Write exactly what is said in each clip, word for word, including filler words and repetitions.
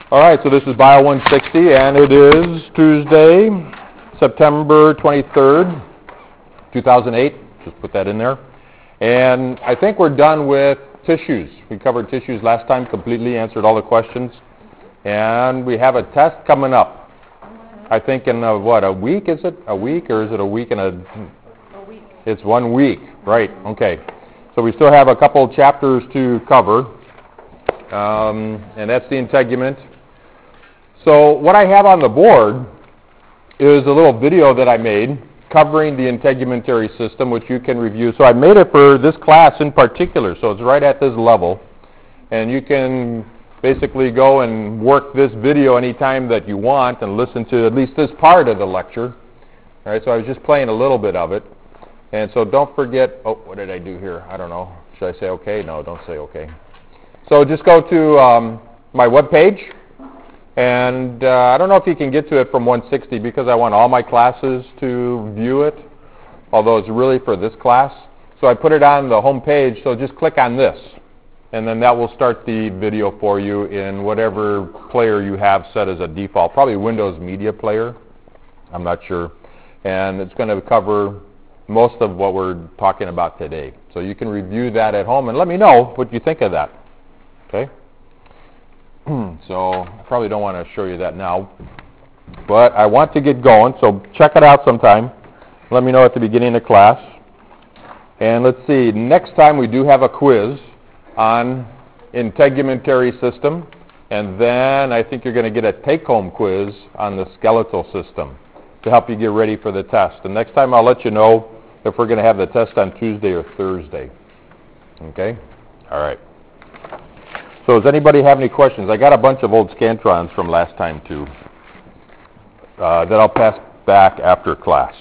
All right, so this is Bio one sixty, and it is Tuesday, September twenty-third, two thousand eight. Just put that in there. And I think we're done with tissues. We covered tissues last time completely, answered all the questions. And we have a test coming up. I think in, a, what, a week, is it? A week, or is it a week and a... A week. It's one week, right, okay. So we still have a couple chapters to cover, um, and that's the integument. So what I have on the board is a little video that I made covering the integumentary system, which you can review. So I made it for this class in particular, so it's right at this level. And you can basically go and work this video anytime that you want and listen to at least this part of the lecture. All right, so I was just playing a little bit of it. And so don't forget, oh, what did I do here? I don't know. Should I say okay? No, don't say okay. So just go to um, my webpage. And uh, I don't know if you can get to it from one sixty because I want all my classes to view it, although it's really for this class. So I put it on the home page, so just click on this. And then that will start the video for you in whatever player you have set as a default, probably Windows Media Player. I'm not sure. And it's going to cover most of what we're talking about today. So you can review that at home and let me know what you think of that. Okay? So I probably don't want to show you that now, but I want to get going, so check it out sometime. Let me know at the beginning of class. And let's see, next time we do have a quiz on integumentary system, and then I think you're going to get a take-home quiz on the skeletal system to help you get ready for the test. And next time I'll let you know if we're going to have the test on Tuesday or Thursday. Okay? All right. So does anybody have any questions? I got a bunch of old Scantrons from last time, too, uh, that I'll pass back after class.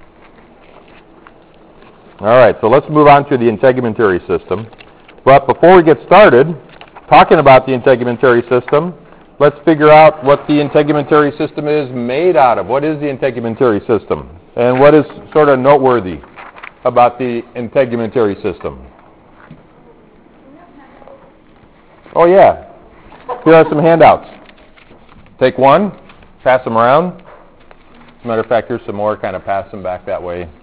All right, so let's move on to the integumentary system. But before we get started talking about the integumentary system, let's figure out what the integumentary system is made out of. What is the integumentary system? And what is sort of noteworthy about the integumentary system? Oh, yeah. Here are some handouts. Take one, pass them around. As a matter of fact, here's some more. Kind of pass them back that way.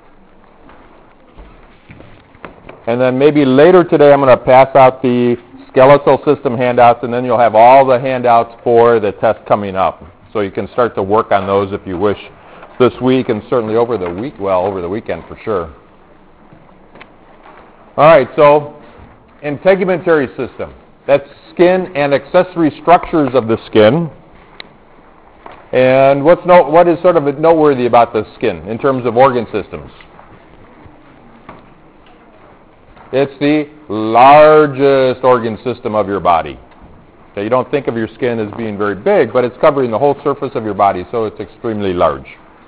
And then maybe later today I'm going to pass out the skeletal system handouts, and then you'll have all the handouts for the test coming up. So you can start to work on those if you wish this week, and certainly over the week, well, over the weekend for sure. All right, so integumentary system. That's skin and accessory structures of the skin. And what's no, what is sort of noteworthy about the skin in terms of organ systems? It's the largest organ system of your body. Okay, you don't think of your skin as being very big, but it's covering the whole surface of your body, so it's extremely large.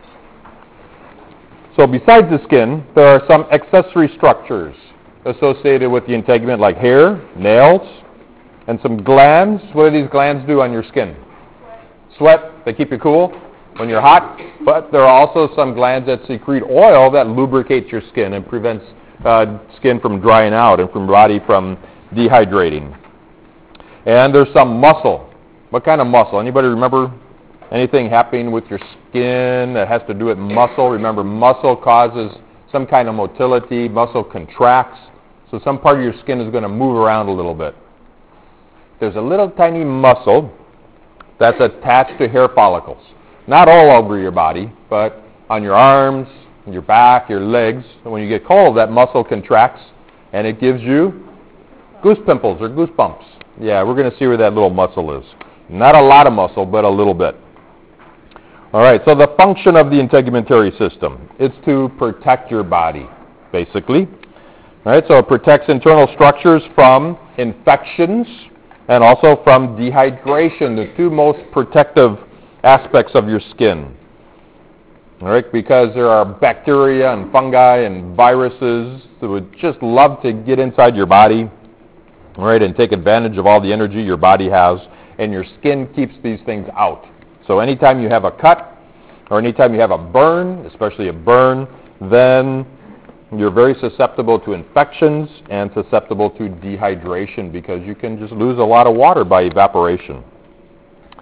So besides the skin, there are some accessory structures associated with the integument, like hair, nails, and some glands. What do these glands do on your skin? Sweat. Sweat. They keep you cool when you're hot. But there are also some glands that secrete oil that lubricates your skin and prevents uh, skin from drying out and from body from dehydrating. And there's some muscle. What kind of muscle? Anybody remember anything happening with your skin that has to do with muscle? Remember, muscle causes some kind of motility. Muscle contracts. So some part of your skin is going to move around a little bit. There's a little tiny muscle that's attached to hair follicles. Not all over your body, but on your arms, your back, your legs. And when you get cold, that muscle contracts, and it gives you goose pimples or goosebumps. Yeah, we're going to see where that little muscle is. Not a lot of muscle, but a little bit. All right, so the function of the integumentary system is to protect your body, basically. All right, so it protects internal structures from infections and also from dehydration, the two most protective aspects of your skin. All right, because there are bacteria and fungi and viruses that would just love to get inside your body, all right, and take advantage of all the energy your body has, and your skin keeps these things out. So anytime you have a cut or anytime you have a burn, especially a burn, then you're very susceptible to infections and susceptible to dehydration because you can just lose a lot of water by evaporation.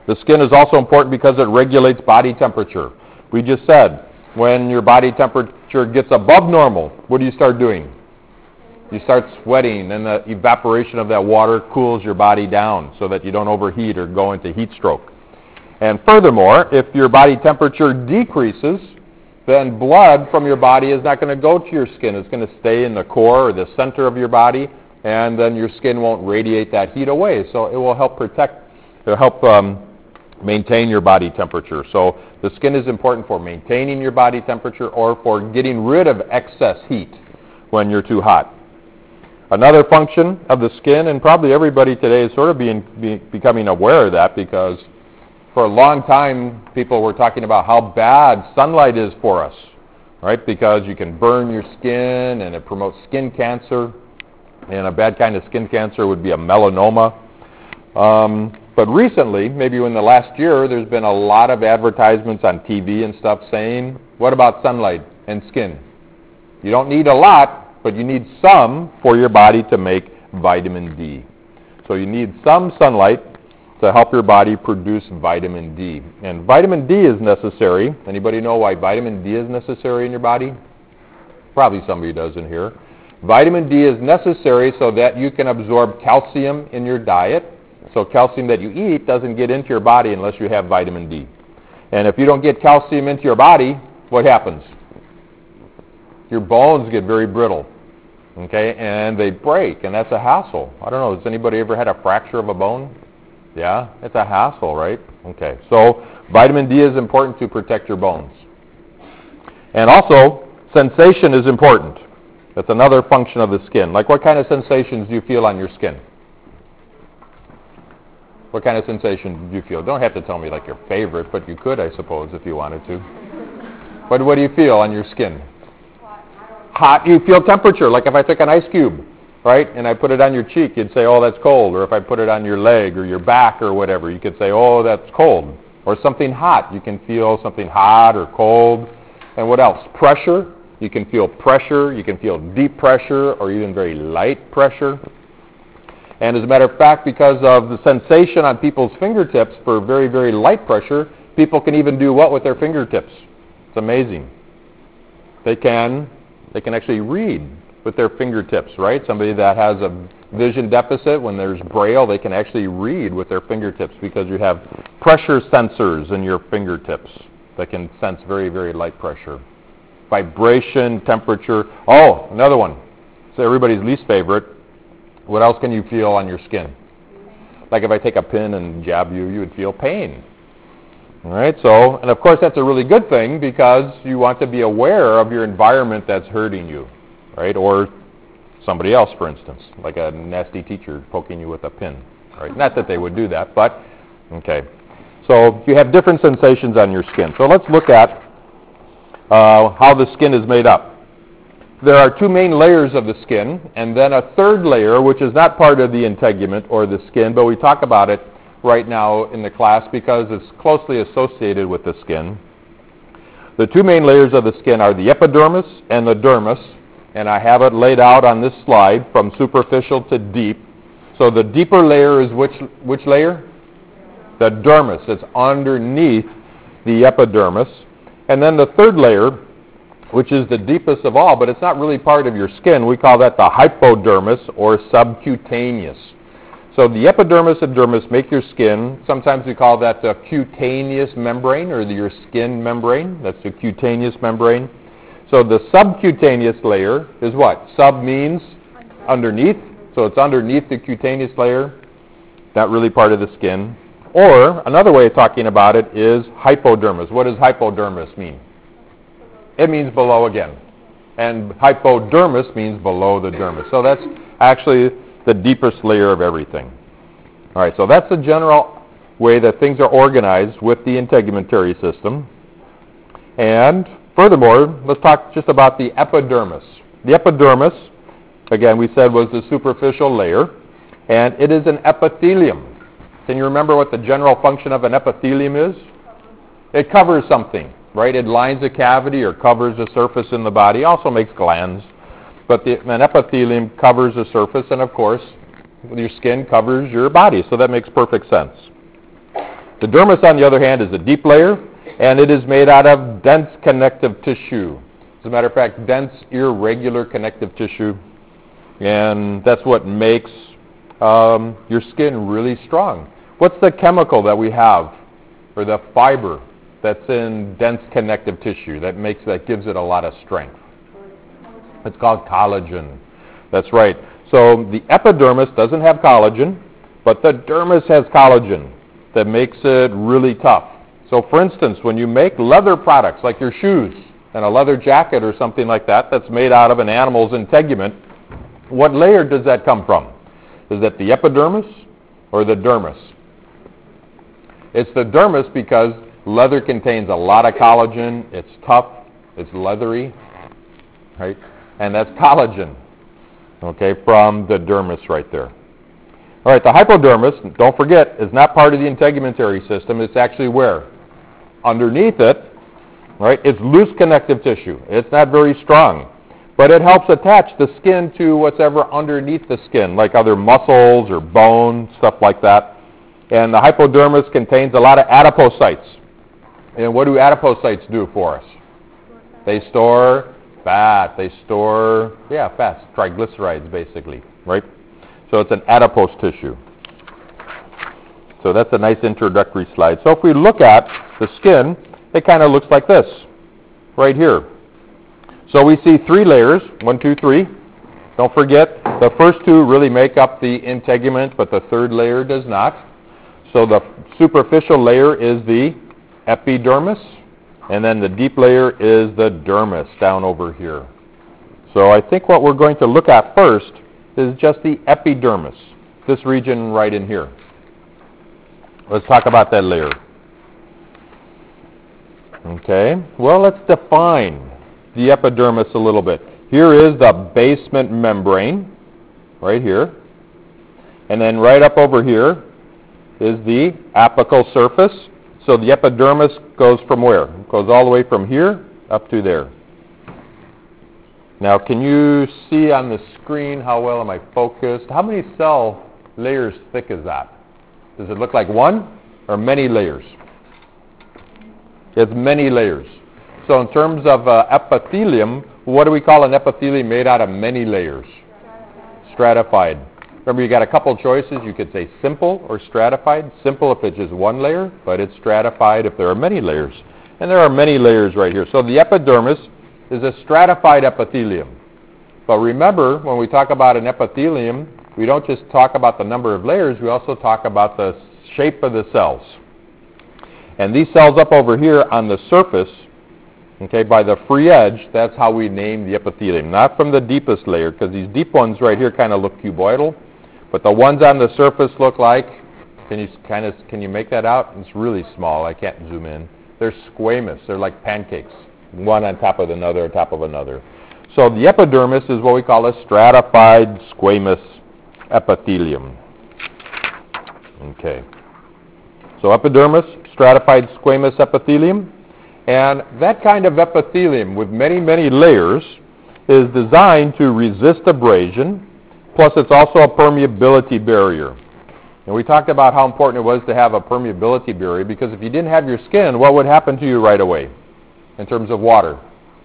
The skin is also important because it regulates body temperature. We just said, when your body temperature gets above normal, what do you start doing? You start sweating, and the evaporation of that water cools your body down so that you don't overheat or go into heat stroke. And furthermore, if your body temperature decreases, then blood from your body is not going to go to your skin. It's going to stay in the core or the center of your body, and then your skin won't radiate that heat away. So it will help protect, it will help um, maintain your body temperature. So the skin is important for maintaining your body temperature or for getting rid of excess heat when you're too hot. Another function of the skin, and probably everybody today is sort of being, be, becoming aware of that, because for a long time people were talking about how bad sunlight is for us, right? Because you can burn your skin and it promotes skin cancer, and a bad kind of skin cancer would be a melanoma. Um, but recently, maybe in the last year, there's been a lot of advertisements on T V and stuff saying, what about sunlight and skin? You don't need a lot, but you need some for your body to make vitamin D. So you need some sunlight to help your body produce vitamin D. And vitamin D is necessary. Anybody know why vitamin D is necessary in your body? Probably somebody does in here. Vitamin D is necessary so that you can absorb calcium in your diet. So calcium that you eat doesn't get into your body unless you have vitamin D. And if you don't get calcium into your body, what happens? Your bones get very brittle, okay, and they break, and that's a hassle. I don't know, has anybody ever had a fracture of a bone? Yeah, it's a hassle, right? Okay, so vitamin D is important to protect your bones. And also, sensation is important. That's another function of the skin. Like, what kind of sensations do you feel on your skin? What kind of sensation do you feel? Don't have to tell me like your favorite, but you could, I suppose, if you wanted to. But what do you feel on your skin? Hot. You feel temperature. Like if I took an ice cube, right, and I put it on your cheek, you'd say, oh, that's cold. Or if I put it on your leg or your back or whatever, you could say, oh, that's cold. Or something hot. You can feel something hot or cold. And what else? Pressure. You can feel pressure. You can feel deep pressure or even very light pressure. And as a matter of fact, because of the sensation on people's fingertips for very, very light pressure, people can even do what with their fingertips? It's amazing. They can, they can actually read with their fingertips, right? Somebody that has a vision deficit, when there's braille, they can actually read with their fingertips because you have pressure sensors in your fingertips that can sense very, very light pressure. Vibration, temperature. Oh, another one. It's everybody's least favorite. What else can you feel on your skin? Like if I take a pin and jab you, you would feel pain. All right, so, and of course that's a really good thing because you want to be aware of your environment that's hurting you, right? Or somebody else, for instance, like a nasty teacher poking you with a pin, right? Not that they would do that, but, okay. So you have different sensations on your skin. So let's look at uh, how the skin is made up. There are two main layers of the skin, and then a third layer, which is not part of the integument or the skin, but we talk about it right now in the class because it's closely associated with the skin. The two main layers of the skin are the epidermis and the dermis, and I have it laid out on this slide from superficial to deep. So the deeper layer is which, which layer? The dermis. It's underneath the epidermis. And then the third layer, which is the deepest of all, but it's not really part of your skin. We call that the hypodermis or subcutaneous. So the epidermis and dermis make your skin. Sometimes we call that the cutaneous membrane or the, your skin membrane. That's the cutaneous membrane. So the subcutaneous layer is what? Sub means underneath. So it's underneath the cutaneous layer, not really part of the skin. Or another way of talking about it is hypodermis. What does hypodermis mean? It means below again. And hypodermis means below the dermis. So that's actually the deepest layer of everything. All right, so that's the general way that things are organized with the integumentary system. And furthermore, let's talk just about the epidermis. The epidermis, again, we said was the superficial layer, and it is an epithelium. Can you remember what the general function of an epithelium is? It covers something. Right, it lines a cavity or covers a surface in the body. Also makes glands, but the, an epithelium covers a surface, and of course, your skin covers your body. So that makes perfect sense. The dermis, on the other hand, is a deep layer, and it is made out of dense connective tissue. As a matter of fact, dense, irregular connective tissue, and that's what makes um, your skin really strong. What's the chemical that we have, or the fiber that's in dense connective tissue that makes that gives it a lot of strength? It's called collagen. That's right. So the epidermis doesn't have collagen, but the dermis has collagen that makes it really tough. So for instance, when you make leather products like your shoes and a leather jacket or something like that that's made out of an animal's integument, what layer does that come from? Is that the epidermis or the dermis? It's the dermis because leather contains a lot of collagen. It's tough. It's leathery, right? And that's collagen, okay, from the dermis right there. All right, the hypodermis, don't forget, is not part of the integumentary system. It's actually where? Underneath it, right? It's loose connective tissue. It's not very strong, but it helps attach the skin to what's ever underneath the skin, like other muscles or bone, stuff like that. And the hypodermis contains a lot of adipocytes. And what do adipocytes do for us? They store fat. They store, yeah, fats, triglycerides, basically, right? So it's an adipose tissue. So that's a nice introductory slide. So if we look at the skin, it kind of looks like this, right here. So we see three layers, one, two, three. Don't forget, the first two really make up the integument, but the third layer does not. So the superficial layer is the epidermis, and then the deep layer is the dermis down over here. So I think what we're going to look at first is just the epidermis, this region right in here. Let's talk about that layer. Okay, well, let's define the epidermis a little bit. Here is the basement membrane, right here. And then right up over here is the apical surface. So the epidermis goes from where? It goes all the way from here up to there. Now, can you see on the screen how well am I focused? How many cell layers thick is that? Does it look like one or many layers? It's many layers. So in terms of uh, epithelium, what do we call an epithelium made out of many layers? Stratified. Remember, you got a couple choices. You could say simple or stratified. Simple if it's just one layer, but it's stratified if there are many layers. And there are many layers right here. So the epidermis is a stratified epithelium. But remember, when we talk about an epithelium, we don't just talk about the number of layers, we also talk about the shape of the cells. And these cells up over here on the surface, okay, by the free edge, that's how we name the epithelium. Not from the deepest layer, because these deep ones right here kind of look cuboidal, but the ones on the surface look like, can you kind of, can you make that out? It's really small, I can't zoom in. They're squamous, they're like pancakes, one on top of another on top of another. So the epidermis is what we call a stratified squamous epithelium. Okay. So epidermis, stratified squamous epithelium. And that kind of epithelium with many, many layers is designed to resist abrasion, plus it's also a permeability barrier. And we talked about how important it was to have a permeability barrier, because if you didn't have your skin, what would happen to you right away in terms of water?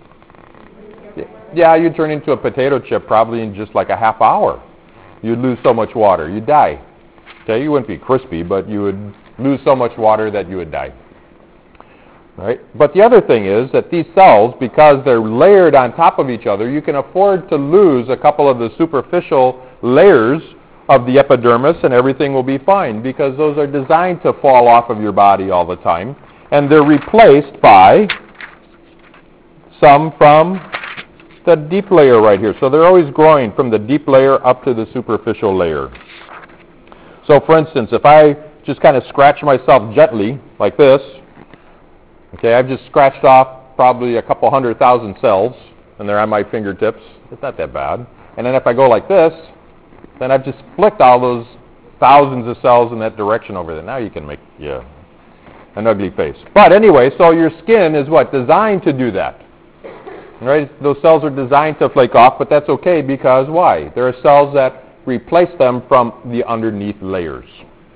Yeah, you'd turn into a potato chip probably in just like a half hour. You'd lose so much water. You'd die. Okay, you wouldn't be crispy, but you would lose so much water that you would die. Right? But the other thing is that these cells, because they're layered on top of each other, you can afford to lose a couple of the superficial layers of the epidermis and everything will be fine, because those are designed to fall off of your body all the time. And they're replaced by some from the deep layer right here. So they're always growing from the deep layer up to the superficial layer. So for instance, if I just kind of scratch myself gently like this, okay, I've just scratched off probably a couple hundred thousand cells, and they're on my fingertips. It's not that bad. And then if I go like this, then I've just flicked all those thousands of cells in that direction over there. Now you can make, yeah, an ugly face. But anyway, so your skin is what? Designed to do that. Right? Those cells are designed to flake off, but that's okay because why? There are cells that replace them from the underneath layers.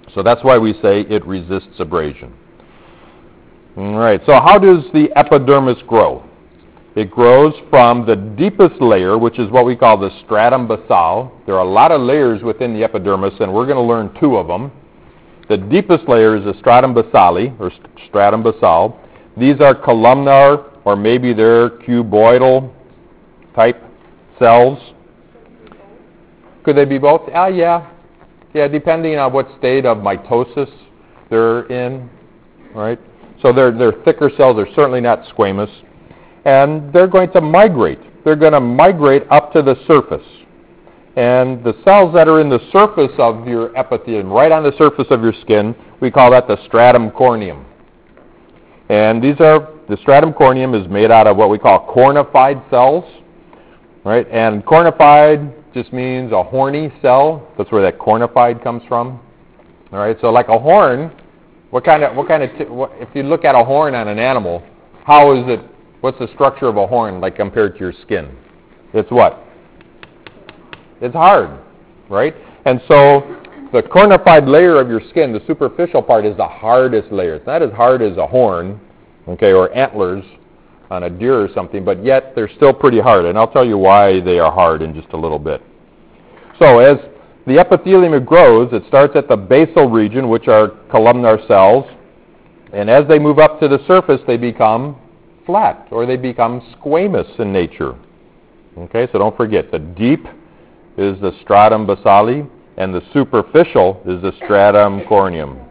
So that's why we say it resists abrasion. All right, so how does the epidermis grow? It grows from the deepest layer, which is what we call the stratum basal. There are a lot of layers within the epidermis, and we're going to learn two of them. The deepest layer is the stratum basale, or stratum basal. These are columnar, or maybe they're cuboidal type cells. Could they be both? Ah, yeah. Yeah, depending on what state of mitosis they're in, right? So they're, they're thicker cells. They're certainly not squamous. And they're going to migrate. They're going to migrate up to the surface. And the cells that are in the surface of your epithelium, right on the surface of your skin, we call that the stratum corneum. And these are, the stratum corneum is made out of what we call cornified cells, right? And cornified just means a horny cell. That's where that cornified comes from. All right, so like a horn, what kind of, what kind of, t- what, if you look at a horn on an animal, how is it, what's the structure of a horn like compared to your skin? It's what? It's hard, right? And so the cornified layer of your skin, the superficial part, is the hardest layer. It's not as hard as a horn, okay, or antlers on a deer or something, but yet they're still pretty hard. And I'll tell you why they are hard in just a little bit. So as the epithelium grows, it starts at the basal region, which are columnar cells. And as they move up to the surface, they become flat, or they become squamous in nature. Okay, so don't forget, the deep is the stratum basale, and the superficial is the stratum corneum.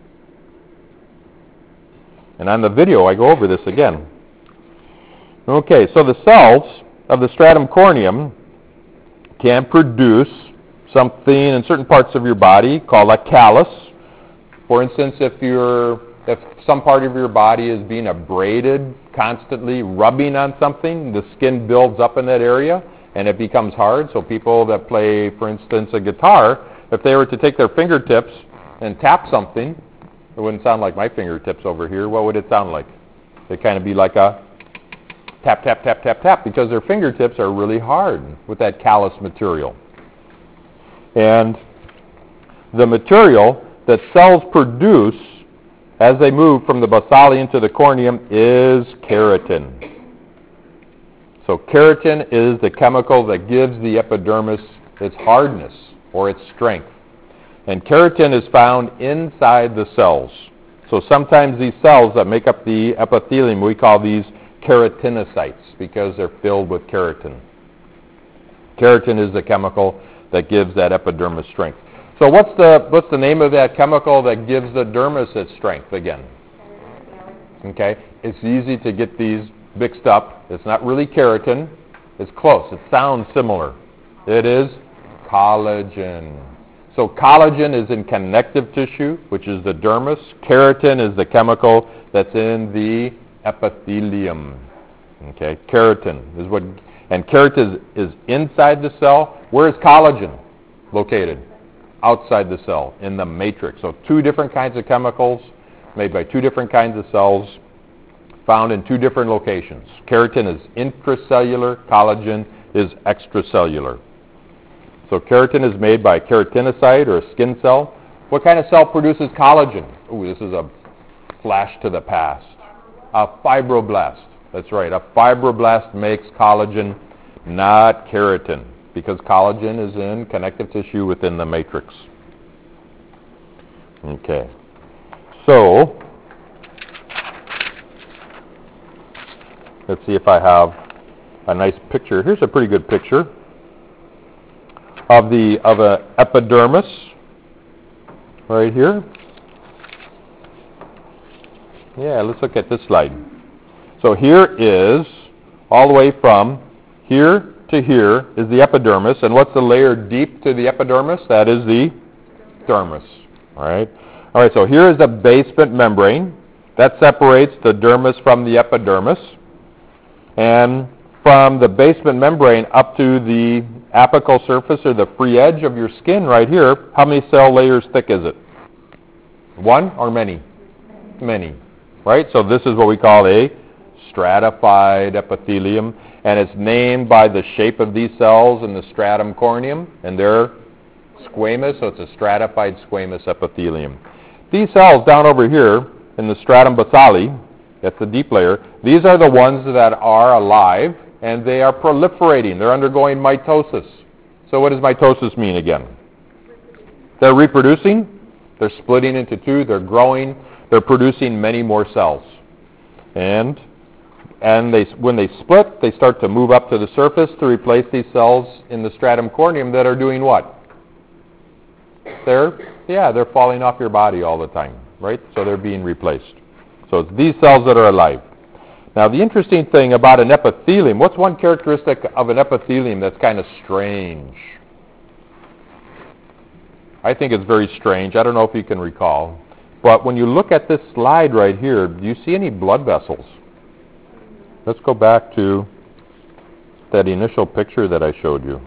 And on the video, I go over this again. Okay, so the cells of the stratum corneum can produce something in certain parts of your body called a callus. For instance, if you're if some part of your body is being abraded, constantly rubbing on something, the skin builds up in that area and it becomes hard. So people that play, for instance, a guitar, if they were to take their fingertips and tap something, it wouldn't sound like my fingertips over here. What would it sound like? It'd kind of be like a tap, tap, tap, tap, tap, because their fingertips are really hard with that callus material. And the material that cells produce as they move from the basale into the corneum is keratin. So keratin is the chemical that gives the epidermis its hardness or its strength. And keratin is found inside the cells. So sometimes these cells that make up the epithelium, we call these keratinocytes because they're filled with keratin. Keratin is the chemical that gives that epidermis strength. So what's the what's the name of that chemical that gives the dermis its strength again? Okay, it's easy to get these mixed up. It's not really keratin. It's close. It sounds similar. It is collagen. So collagen is in connective tissue, which is the dermis. Keratin is the chemical that's in the epithelium. Okay, keratin is what, and keratin is, is inside the cell. Where is collagen located? Outside the cell, in the matrix. So two different kinds of chemicals made by two different kinds of cells found in two different locations. Keratin is intracellular, collagen is extracellular. So keratin is made by a keratinocyte or a skin cell. What kind of cell produces collagen? Ooh, this is a flash to the past. A fibroblast. That's right. A fibroblast makes collagen, not keratin, because collagen is in connective tissue within the matrix. Okay. So, let's see if I have a nice picture. Here's a pretty good picture of the of a epidermis right here. Yeah, let's look at this slide. So here is, all the way from here to here is the epidermis, and what's the layer deep to the epidermis? That is the dermis. All right. All right. So here is the basement membrane that separates the dermis from the epidermis, and from the basement membrane up to the apical surface or the free edge of your skin right here, how many cell layers thick is it? One or many? Many. Right? So this is what we call a stratified epithelium, and it's named by the shape of these cells in the stratum corneum, and they're Squamous, so it's a stratified squamous epithelium. These cells down over here in the stratum basale, that's the deep layer, these are the ones that are alive, and they are proliferating. They're undergoing mitosis. So what does mitosis mean again? They're reproducing, they're splitting into two, they're growing, they're producing many more cells. And and they, when they split, they start to move up to the surface to replace these cells in the stratum corneum that are doing what? They're, yeah, they're falling off your body all the time, right? So they're being replaced. So it's these cells that are alive. Now the interesting thing about an epithelium, what's one characteristic of an epithelium that's kind of strange? I think it's very strange. I don't know if you can recall. But when you look at this slide right here, do you see any blood vessels? Let's go back to that initial picture that I showed you.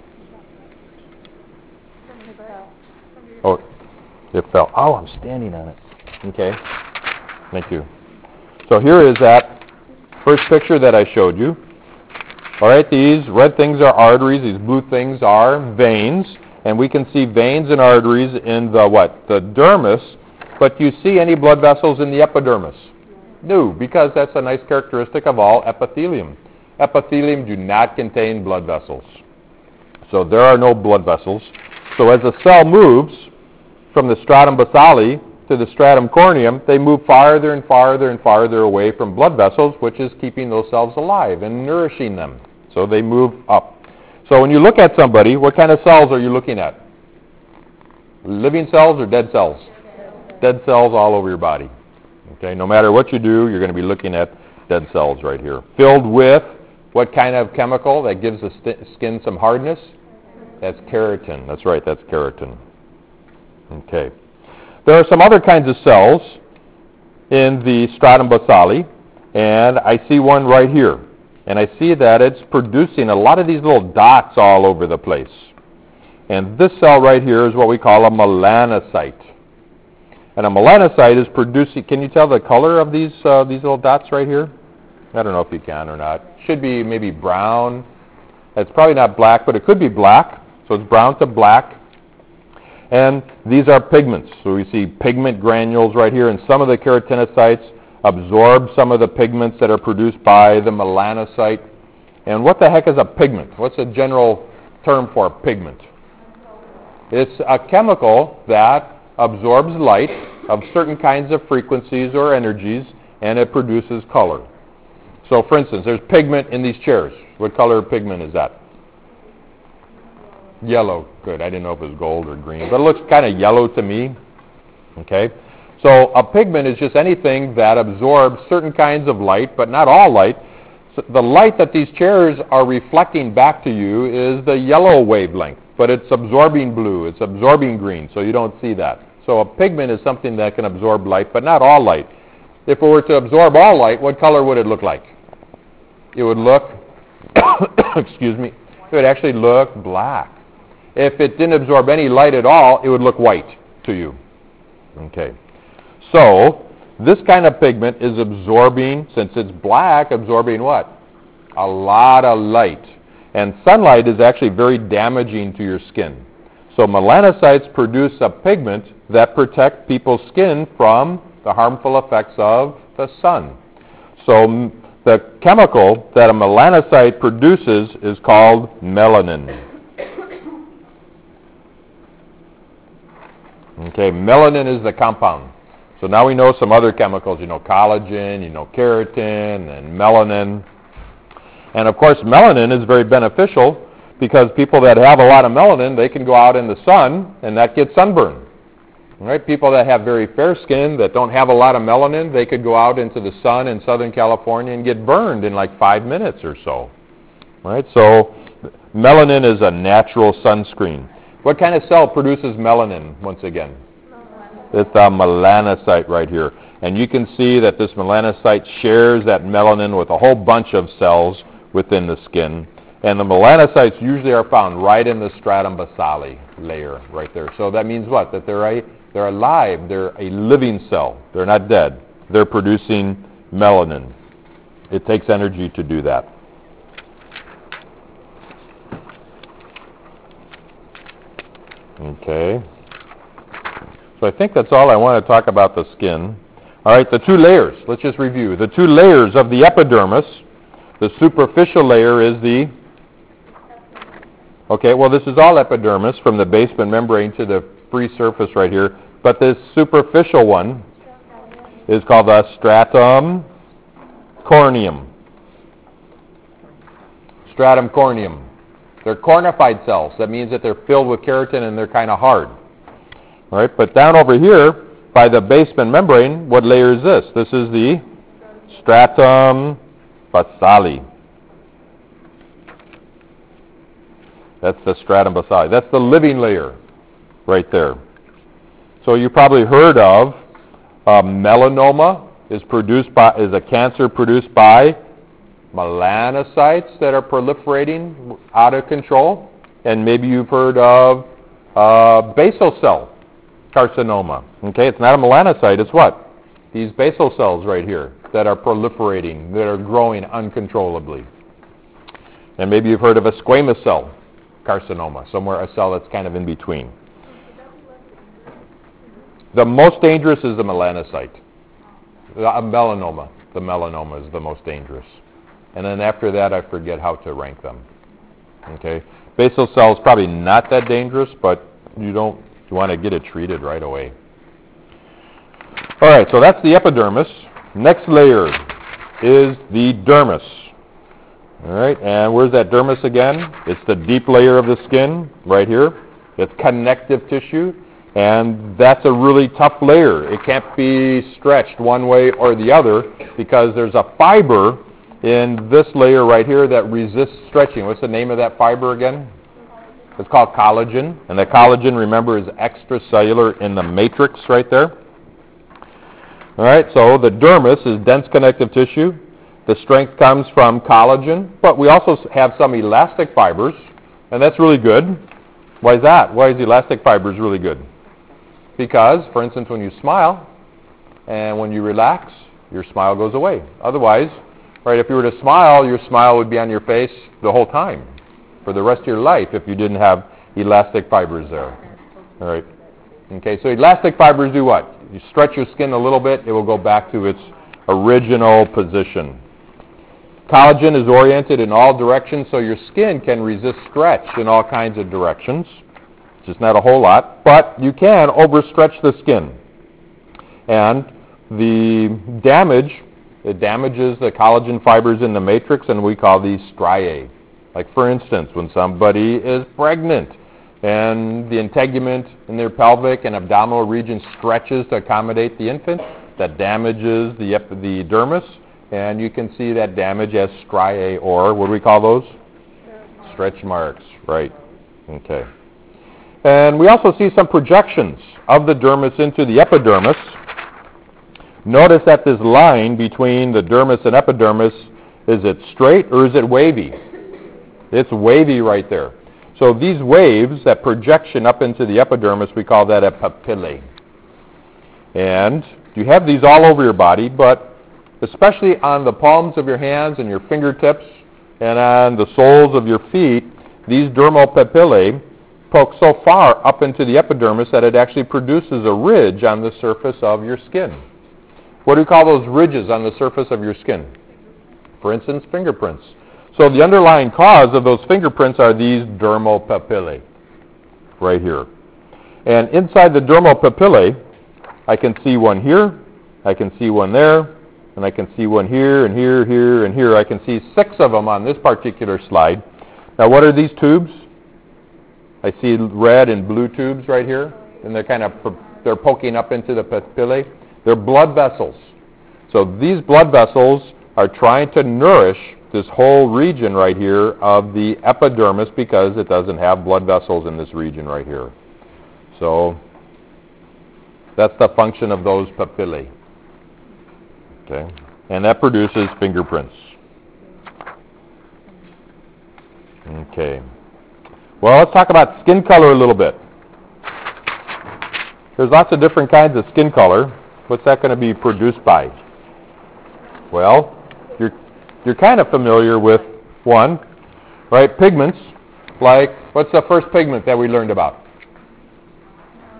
Oh, it fell. Oh, I'm standing on it. Okay. Thank you. So here is that first picture that I showed you. All right, these red things are arteries. These blue things are veins. And we can see veins and arteries in the what? The dermis. But do you see any blood vessels in the epidermis? No, because that's a nice characteristic of all epithelium. Epithelium do not contain blood vessels. So there are no blood vessels. So as a cell moves from the stratum basale to the stratum corneum, they move farther and farther and farther away from blood vessels, which is keeping those cells alive and nourishing them. So they move up. So when you look at somebody, what kind of cells are you looking at? Living cells or dead cells? Dead cells all over your body. Okay, no matter what you do, you're going to be looking at dead cells right here. Filled with what kind of chemical that gives the st- skin some hardness? That's keratin. That's right, that's keratin. Okay. There are some other kinds of cells in the stratum basale, and I see one right here. And I see that it's producing a lot of these little dots all over the place. And this cell right here is what we call a melanocyte. And a melanocyte is producing, can you tell the color of these uh, these little dots right here? I don't know if you can or not. Should be maybe brown. It's probably not black, but it could be black. So it's brown to black. And these are pigments. So we see pigment granules right here, and some of the keratinocytes absorb some of the pigments that are produced by the melanocyte. And what the heck is a pigment? What's a general term for a pigment? It's a chemical that absorbs light of certain kinds of frequencies or energies, and it produces color. So, for instance, there's pigment in these chairs. What color pigment is that? Yellow. Good. I didn't know if it was gold or green, but it looks kind of yellow to me. Okay? So a pigment is just anything that absorbs certain kinds of light, but not all light. So the light that these chairs are reflecting back to you is the yellow wavelength, but it's absorbing blue, it's absorbing green, so you don't see that. So a pigment is something that can absorb light, but not all light. If it were to absorb all light, what color would it look like? It would look, excuse me, it would actually look black. If it didn't absorb any light at all, it would look white to you. Okay. So, this kind of pigment is absorbing, since it's black, absorbing what? A lot of light. And sunlight is actually very damaging to your skin. So melanocytes produce a pigment that protect people's skin from the harmful effects of the sun. So m- the chemical that a melanocyte produces is called melanin. Okay, melanin is the compound. So now we know some other chemicals, you know, collagen, you know, keratin, and melanin. And of course, melanin is very beneficial because people that have a lot of melanin, they can go out in the sun and not get sunburn. Right? People that have very fair skin that don't have a lot of melanin, they could go out into the sun in Southern California and get burned in like five minutes or so. Right? So melanin is a natural sunscreen. What kind of cell produces melanin once again? It's the melanocyte right here. And you can see that this melanocyte shares that melanin with a whole bunch of cells within the skin. And the melanocytes usually are found right in the stratum basale layer right there. So that means what? That they're, a, they're alive. They're a living cell. They're not dead. They're producing melanin. It takes energy to do that. Okay. So I think that's all I want to talk about the skin. All right, the two layers. Let's just review. The two layers of the epidermis. The superficial layer is the... Okay, well, this is all epidermis from the basement membrane to the free surface right here. But this superficial one is called the stratum corneum. Stratum corneum. They're cornified cells. That means that they're filled with keratin and they're kind of hard. All right, but down over here by the basement membrane, what layer is this? This is the stratum basale. That's the stratum basale. That's the living layer right there. So you probably heard of uh, melanoma is produced by is a cancer produced by melanocytes that are proliferating out of control, and maybe you've heard of uh, basal cell carcinoma. Okay, it's not a melanocyte. It's what? These basal cells right here that are proliferating, that are growing uncontrollably. And maybe you've heard of a squamous cell carcinoma, somewhere a cell that's kind of in between. The most dangerous is the melanocyte. The uh, melanoma. The melanoma is the most dangerous. And then after that, I forget how to rank them. Okay? Basal cell is probably not that dangerous, but you don't you want to get it treated right away. All right, so that's the epidermis. Next layer is the dermis. All right, and where's that dermis again? It's the deep layer of the skin right here. It's connective tissue, and that's a really tough layer. It can't be stretched one way or the other because there's a fiber in this layer right here that resists stretching. What's the name of that fiber again? It's called collagen. And the collagen, remember, is extracellular in the matrix right there. All right, so the dermis is dense connective tissue. The strength comes from collagen, but we also have some elastic fibers, and that's really good. Why is that? Why is elastic fibers really good? Because, for instance, when you smile and when you relax, your smile goes away. Otherwise, right, if you were to smile, your smile would be on your face the whole time for the rest of your life if you didn't have elastic fibers there. All right. Okay, so elastic fibers do what? You stretch your skin a little bit, it will go back to its original position. Collagen is oriented in all directions, so your skin can resist stretch in all kinds of directions. It's just not a whole lot, but you can overstretch the skin. And the damage, it damages the collagen fibers in the matrix, and we call these striae. Like, for instance, when somebody is pregnant and the integument in their pelvic and abdominal region stretches to accommodate the infant, that damages the, the dermis, and you can see that damage as striae, or what do we call those? Stretch marks, right. Okay. And we also see some projections of the dermis into the epidermis. Notice that this line between the dermis and epidermis, is it straight or is it wavy? It's wavy right there. So these waves, that projection up into the epidermis, we call that a papillae. And you have these all over your body, but especially on the palms of your hands and your fingertips and on the soles of your feet, these dermal papillae poke so far up into the epidermis that it actually produces a ridge on the surface of your skin. What do we call those ridges on the surface of your skin? For instance, fingerprints. So the underlying cause of those fingerprints are these dermal papillae right here. And inside the dermal papillae, I can see one here, I can see one there, and I can see one here, and here, here, and here. I can see six of them on this particular slide. Now, what are these tubes? I see red and blue tubes right here, and they're kind of, they're poking up into the papillae. They're blood vessels. So these blood vessels are trying to nourish this whole region right here of the epidermis because it doesn't have blood vessels in this region right here. So that's the function of those papillae. Okay, and that produces fingerprints. Okay. Well, let's talk about skin color a little bit. There's lots of different kinds of skin color. What's that going to be produced by? Well, you're you're kind of familiar with one, right? Pigments, like, what's the first pigment that we learned about?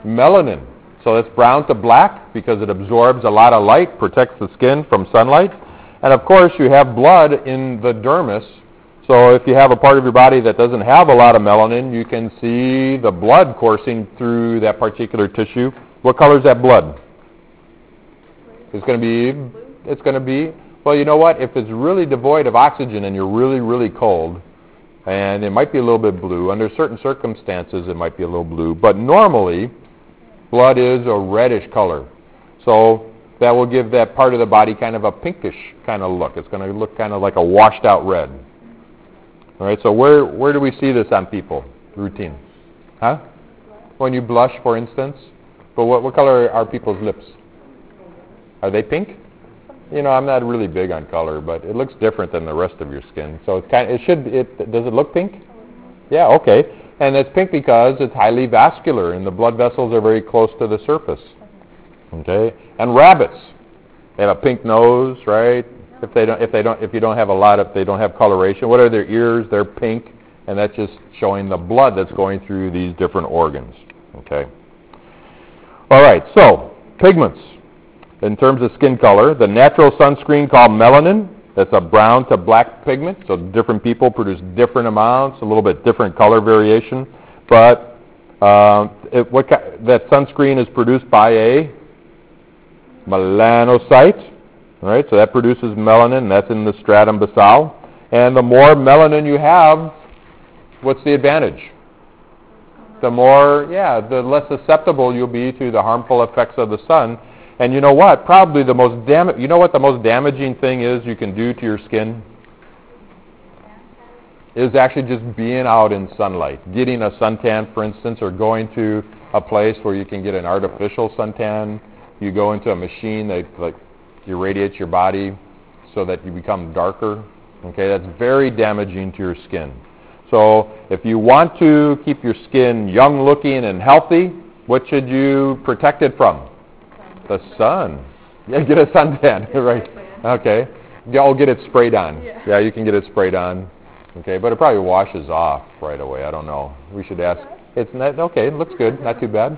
Melanin. So it's brown to black because it absorbs a lot of light, protects the skin from sunlight. And of course, you have blood in the dermis. So if you have a part of your body that doesn't have a lot of melanin, you can see the blood coursing through that particular tissue. What color is that blood? It's going to be, it's going to be, well, you know what? If it's really devoid of oxygen and you're really, really cold, and it might be a little bit blue. Under certain circumstances, it might be a little blue. But normally, blood is a reddish color. So that will give that part of the body kind of a pinkish kind of look. It's going to look kind of like a washed out red. All right, so where, where do we see this on people? Routine. Huh? When you blush, for instance. But what, what color are people's lips? Are they pink? You know, I'm not really big on color, but it looks different than the rest of your skin. So it kind of, it should, it, does it look pink? Yeah, okay. And it's pink because it's highly vascular and the blood vessels are very close to the surface. Okay? And rabbits, they have a pink nose, right? If they don't, if they don't, if you don't have a lot of, they don't have coloration. What are their ears? They're pink, and that's just showing the blood that's going through these different organs. Okay. All right. So pigments. In terms of skin color, the natural sunscreen called melanin, that's a brown to black pigment, so different people produce different amounts, a little bit different color variation, but uh, it, what that sunscreen is produced by a melanocyte, right? So that produces melanin, and that's in the stratum basal, and the more melanin you have, what's the advantage? The more, yeah, the less susceptible you'll be to the harmful effects of the sun. And you know what? Probably the most dam- you know what the most damaging thing is you can do to your skin? Is actually just being out in sunlight. Getting a suntan, for instance, or going to a place where you can get an artificial suntan. You go into a machine that like irradiates your body so that you become darker. Okay, that's very damaging to your skin. So if you want to keep your skin young looking and healthy, what should you protect it from? The sun. Yeah, get a suntan, right? Okay. Yeah, I'll get it sprayed on. Yeah. yeah, you can get it sprayed on. Okay, but it probably washes off right away. I don't know. We should ask. It's not, okay, it looks good. Not too bad.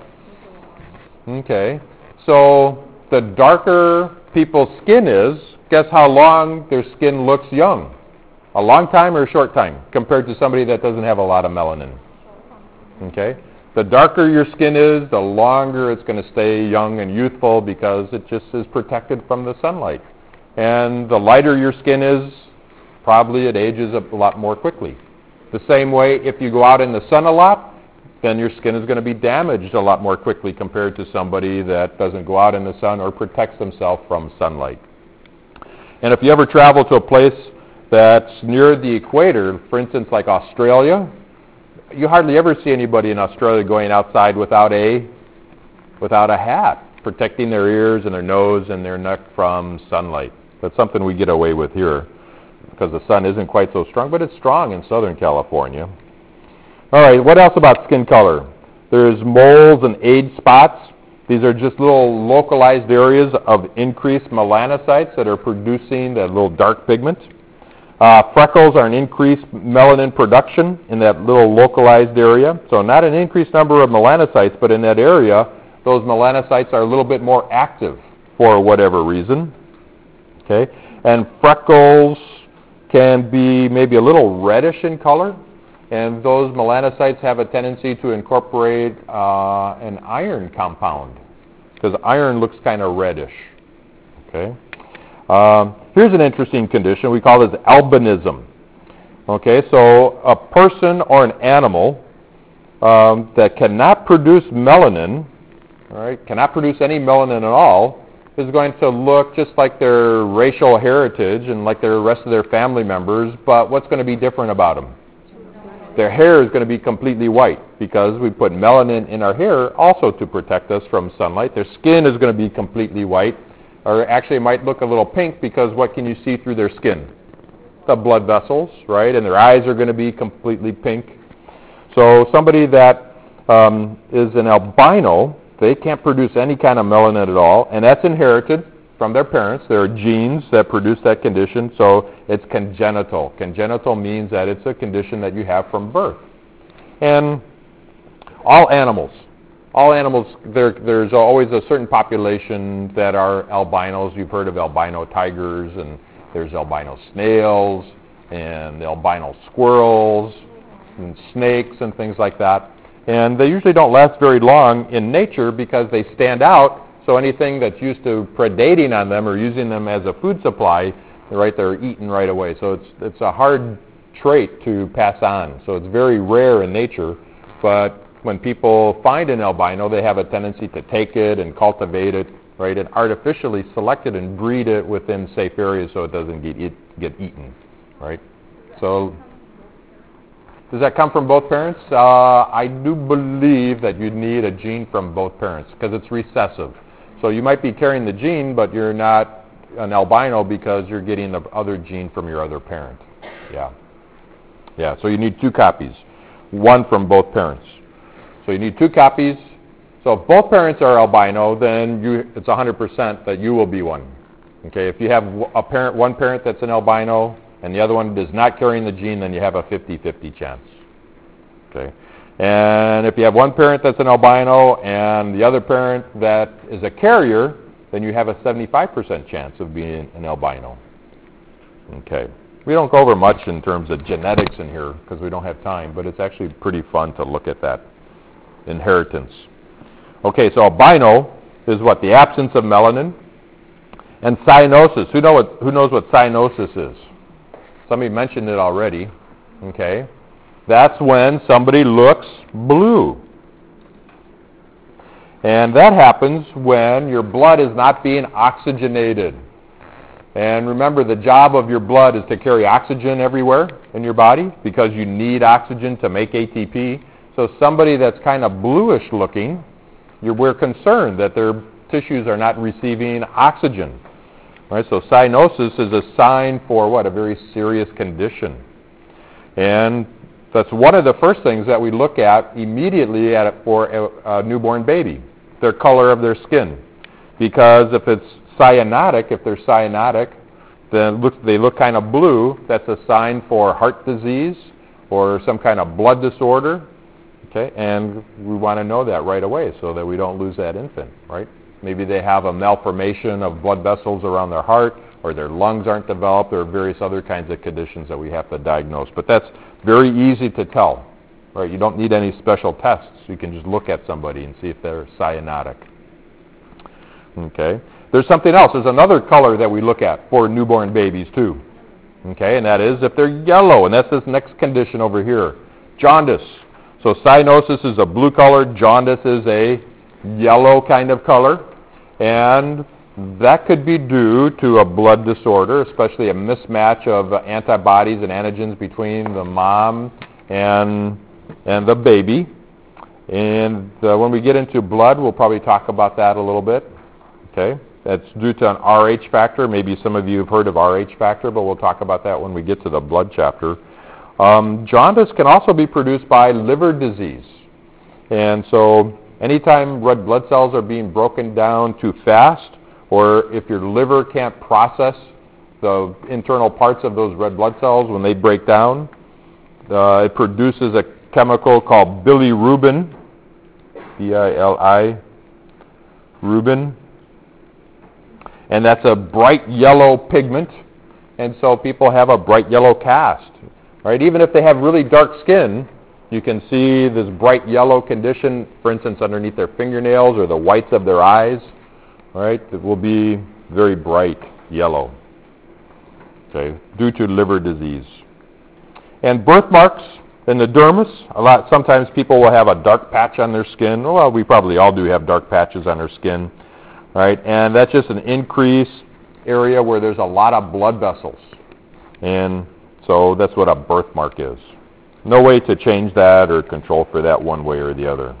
Okay. So the darker people's skin is, guess how long their skin looks young? A long time or a short time compared to somebody that doesn't have a lot of melanin? Okay. The darker your skin is, the longer it's going to stay young and youthful because it just is protected from the sunlight. And the lighter your skin is, probably it ages a lot more quickly. The same way, if you go out in the sun a lot, then your skin is going to be damaged a lot more quickly compared to somebody that doesn't go out in the sun or protects themselves from sunlight. And if you ever travel to a place that's near the equator, for instance, like Australia, you hardly ever see anybody in Australia going outside without a without a hat, protecting their ears and their nose and their neck from sunlight. That's something we get away with here because the sun isn't quite so strong, but it's strong in Southern California. All right, what else about skin color? There's moles and age spots. These are just little localized areas of increased melanocytes that are producing that little dark pigment. Uh, freckles are an increased melanin production in that little localized area. So not an increased number of melanocytes, but in that area, those melanocytes are a little bit more active for whatever reason. Okay, and freckles can be maybe a little reddish in color, and those melanocytes have a tendency to incorporate uh, an iron compound because iron looks kind of reddish. Okay. Um, here's an interesting condition. We call this albinism. Okay, so a person or an animal um, that cannot produce melanin, all right, cannot produce any melanin at all, is going to look just like their racial heritage and like the rest of their family members, but what's going to be different about them? Their hair is going to be completely white because we put melanin in our hair also to protect us from sunlight. Their skin is going to be completely white. Or actually it might look a little pink because what can you see through their skin? The blood vessels, right? And their eyes are going to be completely pink. So somebody that um, is an albino, they can't produce any kind of melanin at all, and that's inherited from their parents. There are genes that produce that condition, so it's congenital. Congenital means that it's a condition that you have from birth. And all animals, all animals, there, there's always a certain population that are albinos. You've heard of albino tigers, and there's albino snails, and albino squirrels, and snakes, and things like that. And they usually don't last very long in nature because they stand out. So anything that's used to predating on them or using them as a food supply, right, they're eaten right away. So it's it's a hard trait to pass on. So it's very rare in nature. But when people find an albino, they have a tendency to take it and cultivate it, right, and artificially select it and breed it within safe areas so it doesn't get eat, get eaten, right? So does that come from both parents? Uh, I do believe that you need a gene from both parents because it's recessive. So you might be carrying the gene, but you're not an albino because you're getting the other gene from your other parent. Yeah. Yeah, so you need two copies, one from both parents. So you need two copies. So if both parents are albino, then you, it's one hundred percent that you will be one. Okay, if you have a parent, one parent that's an albino and the other one is not carrying the gene, then you have a fifty-fifty chance. Okay. And if you have one parent that's an albino and the other parent that is a carrier, then you have a seventy-five percent chance of being an albino. Okay. We don't go over much in terms of genetics in here because we don't have time, but it's actually pretty fun to look at that inheritance. Okay, so albino is what? The absence of melanin. And cyanosis. Who, know what, who knows what cyanosis is? Somebody mentioned it already. Okay. That's when somebody looks blue. And that happens when your blood is not being oxygenated. And remember, the job of your blood is to carry oxygen everywhere in your body because you need oxygen to make A T P. So somebody that's kind of bluish looking, you're, we're concerned that their tissues are not receiving oxygen. Right? So cyanosis is a sign for what? A very serious condition. And that's one of the first things that we look at immediately at for a, a newborn baby, their color of their skin. Because if it's cyanotic, if they're cyanotic, then look, they look kind of blue. That's a sign for heart disease or some kind of blood disorder. Okay, and we want to know that right away so that we don't lose that infant, right? Maybe they have a malformation of blood vessels around their heart, or their lungs aren't developed, or various other kinds of conditions that we have to diagnose. But that's very easy to tell, right? You don't need any special tests. You can just look at somebody and see if they're cyanotic. Okay. There's something else. There's another color that we look at for newborn babies too. Okay, and that is if they're yellow, and that's this next condition over here, jaundice. So cyanosis is a blue color, jaundice is a yellow kind of color, and that could be due to a blood disorder, especially a mismatch of antibodies and antigens between the mom and and the baby. And uh, when we get into blood, we'll probably talk about that a little bit. Okay, that's due to an R H factor. Maybe some of you have heard of R H factor, but we'll talk about that when we get to the blood chapter. Um, jaundice can also be produced by liver disease. And so anytime red blood cells are being broken down too fast, or if your liver can't process the internal parts of those red blood cells when they break down, uh, it produces a chemical called bilirubin, B I L I, rubin. And that's a bright yellow pigment, and so people have a bright yellow cast. Right? Even if they have really dark skin, you can see this bright yellow condition, for instance, underneath their fingernails or the whites of their eyes. Right? It will be very bright yellow, okay, due to liver disease. And birthmarks in the dermis, a lot. Sometimes people will have a dark patch on their skin. Well, we probably all do have dark patches on our skin. Right? And that's just an increased area where there's a lot of blood vessels. And so that's what a birthmark is. No way to change that or control for that one way or the other.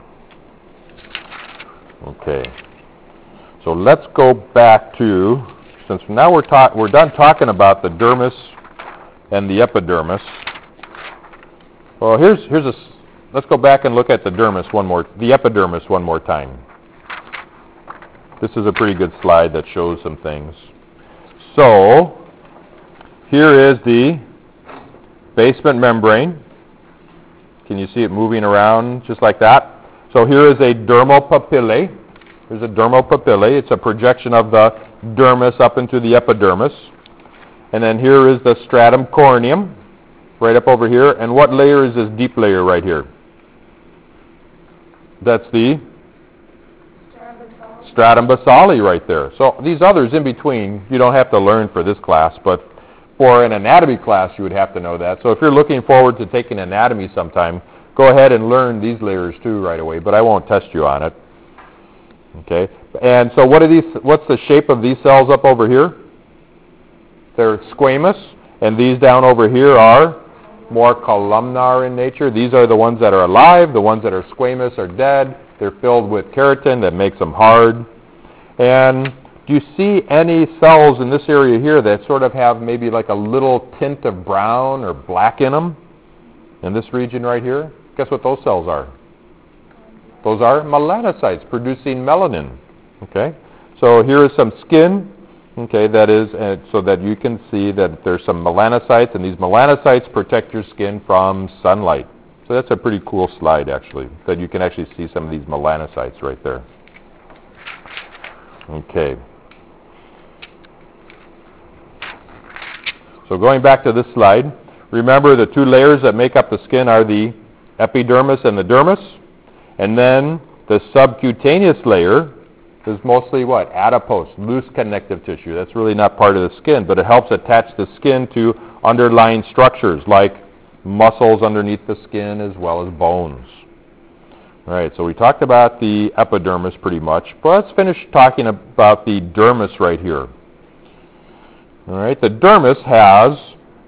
Okay. So let's go back to, since now we're talk, we're done talking about the dermis and the epidermis. Well, here's here's a. Let's go back and look at the dermis one more, the epidermis one more time. This is a pretty good slide that shows some things. So, here is the basement membrane. Can you see it moving around just like that? So here is a dermal papillae. Here's a dermal papillae. It's a projection of the dermis up into the epidermis. And then here is the stratum corneum, right up over here. And what layer is this deep layer right here? That's the stratum basale right there. So these others in between, you don't have to learn for this class, but for an anatomy class, you would have to know that. So if you're looking forward to taking anatomy sometime, go ahead and learn these layers too right away, but I won't test you on it. Okay. And so what are these? What's the shape of these cells up over here? They're squamous, and these down over here are more columnar in nature. These are the ones that are alive. The ones that are squamous are dead. They're filled with keratin that makes them hard. And do you see any cells in this area here that sort of have maybe like a little tint of brown or black in them? In this region right here? Guess what those cells are? Those are melanocytes producing melanin. Okay? So here is some skin. Okay, that is uh, so that you can see that there's some melanocytes, and these melanocytes protect your skin from sunlight. So that's a pretty cool slide, actually, that you can actually see some of these melanocytes right there. Okay. So going back to this slide, remember the two layers that make up the skin are the epidermis and the dermis, and then the subcutaneous layer is mostly what? Adipose, loose connective tissue. That's really not part of the skin, but it helps attach the skin to underlying structures like muscles underneath the skin as well as bones. All right, so we talked about the epidermis pretty much, but let's finish talking about the dermis right here. All right, the dermis has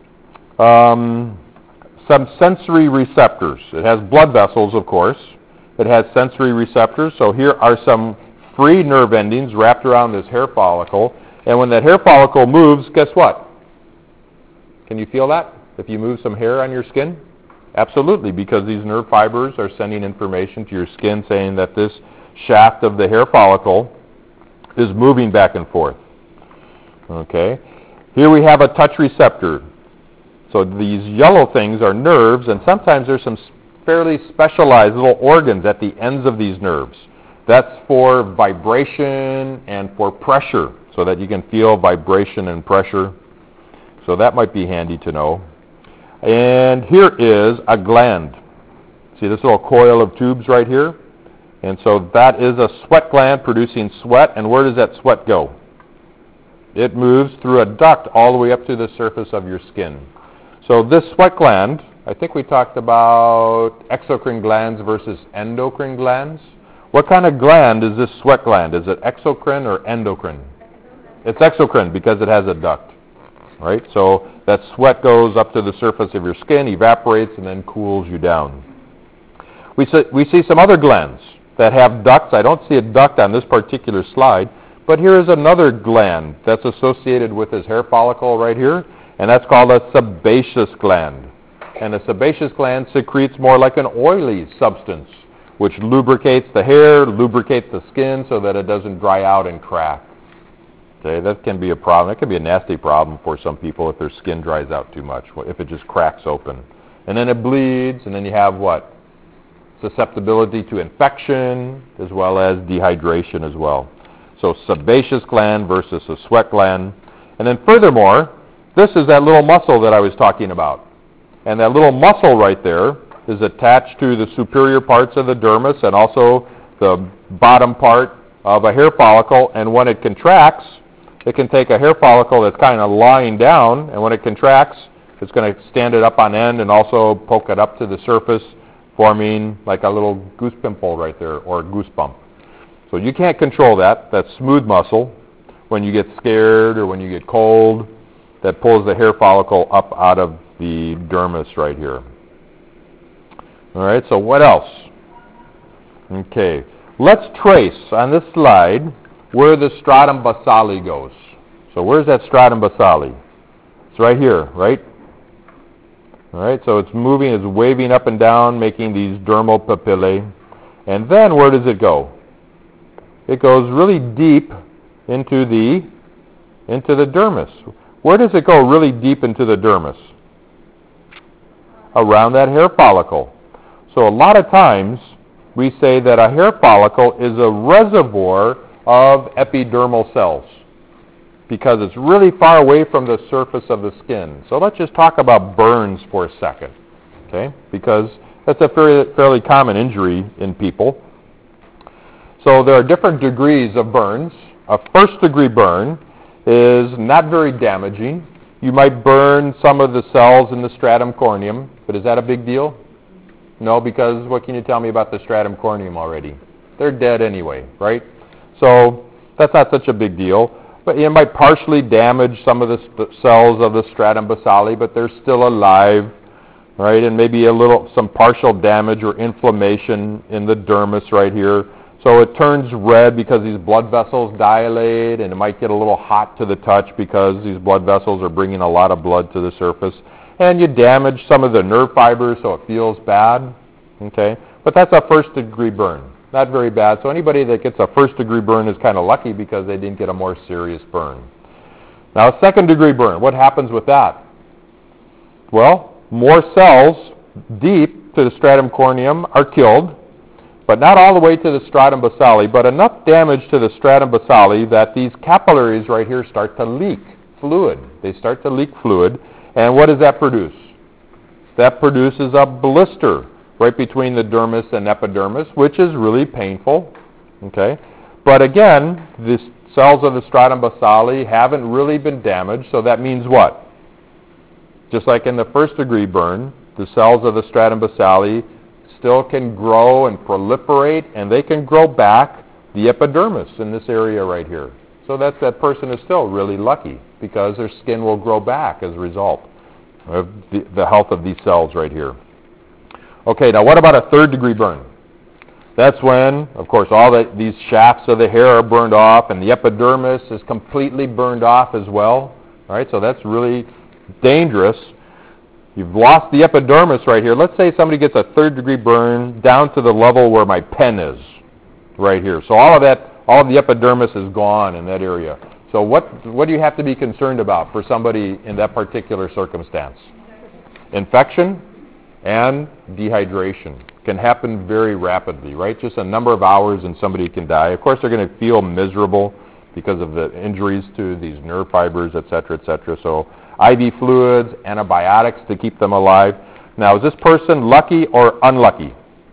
um, some sensory receptors. It has blood vessels, of course. It has sensory receptors. So here are some free nerve endings wrapped around this hair follicle. And when that hair follicle moves, guess what? Can you feel that? If you move some hair on your skin? Absolutely, because these nerve fibers are sending information to your skin saying that this shaft of the hair follicle is moving back and forth. Okay. Here we have a touch receptor. So these yellow things are nerves, and sometimes there's some fairly specialized little organs at the ends of these nerves. That's for vibration and for pressure, so that you can feel vibration and pressure. So that might be handy to know. And here is a gland. See this little coil of tubes right here? And so that is a sweat gland producing sweat. And where does that sweat go? It moves through a duct all the way up to the surface of your skin. So this sweat gland, I think we talked about exocrine glands versus endocrine glands. What kind of gland is this sweat gland? Is it exocrine or endocrine? It's exocrine because it has a duct, right? So that sweat goes up to the surface of your skin, evaporates, and then cools you down. We see, we see some other glands that have ducts. I don't see a duct on this particular slide, but here is another gland that's associated with this hair follicle right here, and that's called a sebaceous gland. And the sebaceous gland secretes more like an oily substance, which lubricates the hair, lubricates the skin so that it doesn't dry out and crack. Okay, that can be a problem. That can be a nasty problem for some people if their skin dries out too much, if it just cracks open. And then it bleeds, and then you have what? Susceptibility to infection as well as dehydration as well. So sebaceous gland versus a sweat gland. And then furthermore, this is that little muscle that I was talking about. And that little muscle right there is attached to the superior parts of the dermis and also the bottom part of a hair follicle. And when it contracts, it can take a hair follicle that's kind of lying down, and when it contracts, it's going to stand it up on end and also poke it up to the surface, forming like a little goose pimple right there, or a goose bump. So you can't control that. That's smooth muscle. When you get scared or when you get cold, that pulls the hair follicle up out of the dermis right here. All right, so what else? Okay, let's trace on this slide where the stratum basale goes. So where's that stratum basale? It's right here, right? All right, so it's moving, it's waving up and down, making these dermal papillae. And then where does it go? It goes really deep into the into the dermis. Where does it go really deep into the dermis? Around that hair follicle. So a lot of times we say that a hair follicle is a reservoir of epidermal cells because it's really far away from the surface of the skin. So let's just talk about burns for a second, okay? Because that's a fairly, fairly common injury in people. So there are different degrees of burns. A first-degree burn is not very damaging. You might burn some of the cells in the stratum corneum, but is that a big deal? No, because what can you tell me about the stratum corneum already? They're dead anyway, right? So that's not such a big deal. But it might partially damage some of the st- cells of the stratum basale, but they're still alive, right? And maybe a little, some partial damage or inflammation in the dermis right here. So it turns red because these blood vessels dilate, and it might get a little hot to the touch because these blood vessels are bringing a lot of blood to the surface. And you damage some of the nerve fibers, so it feels bad, okay? But that's a first-degree burn. Not very bad. So anybody that gets a first-degree burn is kind of lucky because they didn't get a more serious burn. Now, a second-degree burn, what happens with that? Well, more cells deep to the stratum corneum are killed, but not all the way to the stratum basale, but enough damage to the stratum basale that these capillaries right here start to leak fluid. They start to leak fluid, and what does that produce? That produces a blister right between the dermis and epidermis, which is really painful, okay? But again, the cells of the stratum basale haven't really been damaged, so that means what? Just like in the first-degree burn, the cells of the stratum basale still can grow and proliferate, and they can grow back the epidermis in this area right here. So that's, that person is still really lucky because their skin will grow back as a result of the, the health of these cells right here. Okay, now what about a third-degree burn? That's when, of course, all the, these shafts of the hair are burned off, and the epidermis is completely burned off as well. All right, so that's really dangerous. You've lost the epidermis right here. Let's say somebody gets a third-degree burn down to the level where my pen is, right here. So all of that, all of the epidermis is gone in that area. So what, what do you have to be concerned about for somebody in that particular circumstance? Infection and dehydration can happen very rapidly, right? Just a number of hours and somebody can die. Of course, they're going to feel miserable because of the injuries to these nerve fibers, et cetera, et cetera. So I V fluids, antibiotics to keep them alive. Now, is this person lucky or unlucky?